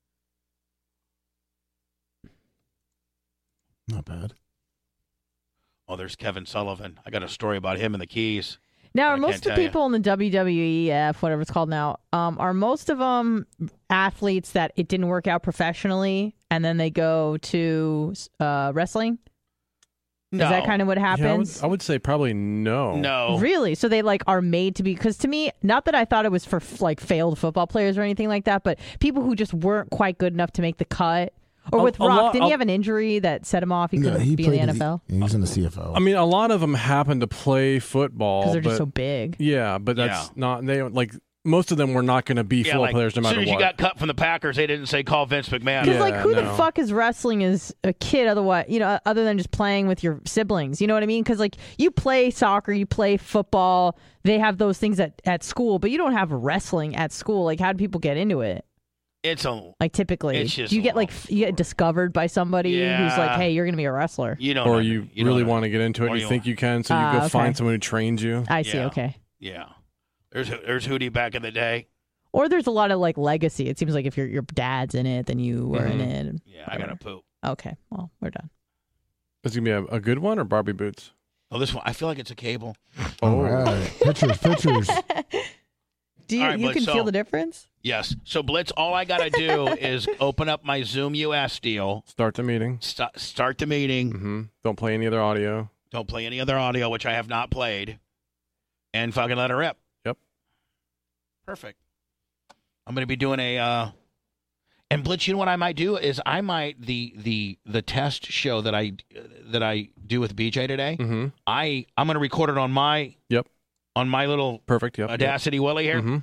Not bad. Oh, there's Kevin Sullivan. I got a story about him and the Keys. Now, I are most can't of the tell ya. people in the W W E F, whatever it's called now, um, are most of them athletes that it didn't work out professionally, and then they go to uh, wrestling? No. Is that kind of what Yeah, I would, happens? I would say probably no. No. Really? So they like are made to be? Because to me, not that I thought it was for like failed football players or anything like that, but people who just weren't quite good enough to make the cut. Or A- with a Rock, lot- didn't he a- have an injury that set him off? He Yeah, couldn't he be in the played. N F L He, he's in the C F L. I mean, a lot of them happen to play football. because they're just but- so big. Yeah, but that's Yeah. not. They like most of them were not going to be Yeah, football like, players no as matter soon as what. you got cut from the Packers, they didn't say call Vince McMahon. Because Yeah, like, who the no. fuck is wrestling as a kid? Otherwise, you know, other than just playing with your siblings. You know what I mean? Because like, you play soccer, you play football. They have those things at, at school, but you don't have wrestling at school. Like, how do people get into it? It's a Like, typically, It's just do you get a like long f- you get discovered by somebody who's Yeah. like, "Hey, you're gonna be a wrestler." you don't or know. you, don't really know. want to get into it, Or and you you think you can, so you Ah, go okay. find someone who trains you. I see. Yeah. Okay. Yeah. There's there's Hootie back in the day. Or there's a lot of like legacy. It seems like if your your dad's in it, then you were in Mhm. it. and Yeah, I gotta whatever. poop. Okay. Well, we're done. Is it gonna be a, a good one or Barbie Boots? Oh, this one. I feel like it's a cable. All right. Pictures, pictures. Do you All right, you but can so- feel the difference? Yes. So Blitz, all I gotta do is open up my Zoom U S deal, Start the meeting. st- start the meeting. hmm Don't play any other audio. Don't play any other audio, which I have not played, and fucking let it rip. Yep. Perfect. I'm going to be doing a, uh, and Blitz, you know what I might do is I might the the the test show that I that I do with B J today. hmm I I'm going to record it on my Yep. on my little Perfect. Yep. Audacity Willie here, hmm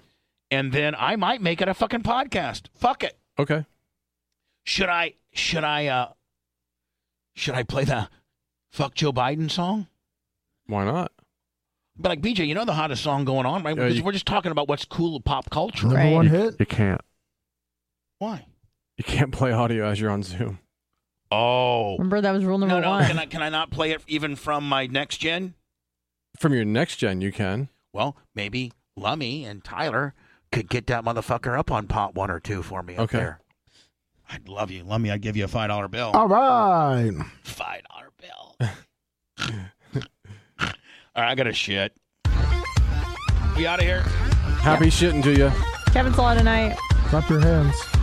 and then I might make it a fucking podcast. Fuck it. Okay. Should I? Should I? Uh, should I play the "Fuck Joe Biden" song? Why not? But like B J, you know the hottest song going on, right? Yeah, Because you- we're just talking about what's cool in pop culture. Number Right. one You, hit. you can't. Why? You can't play audio as you're on Zoom. Oh. Remember that was rule number No, no. one. Can I, can I not play it even from my next gen? From your next gen, you can. Well, maybe Lummy and Tyler could get that motherfucker up on pot one or two for me up Okay. there. I'd love you. Lummy, I'd give you a five dollar bill. All right. five dollar bill. All right, I got to shit. We out of here? Happy shitting to you. Kevin saw it tonight. Clap your hands.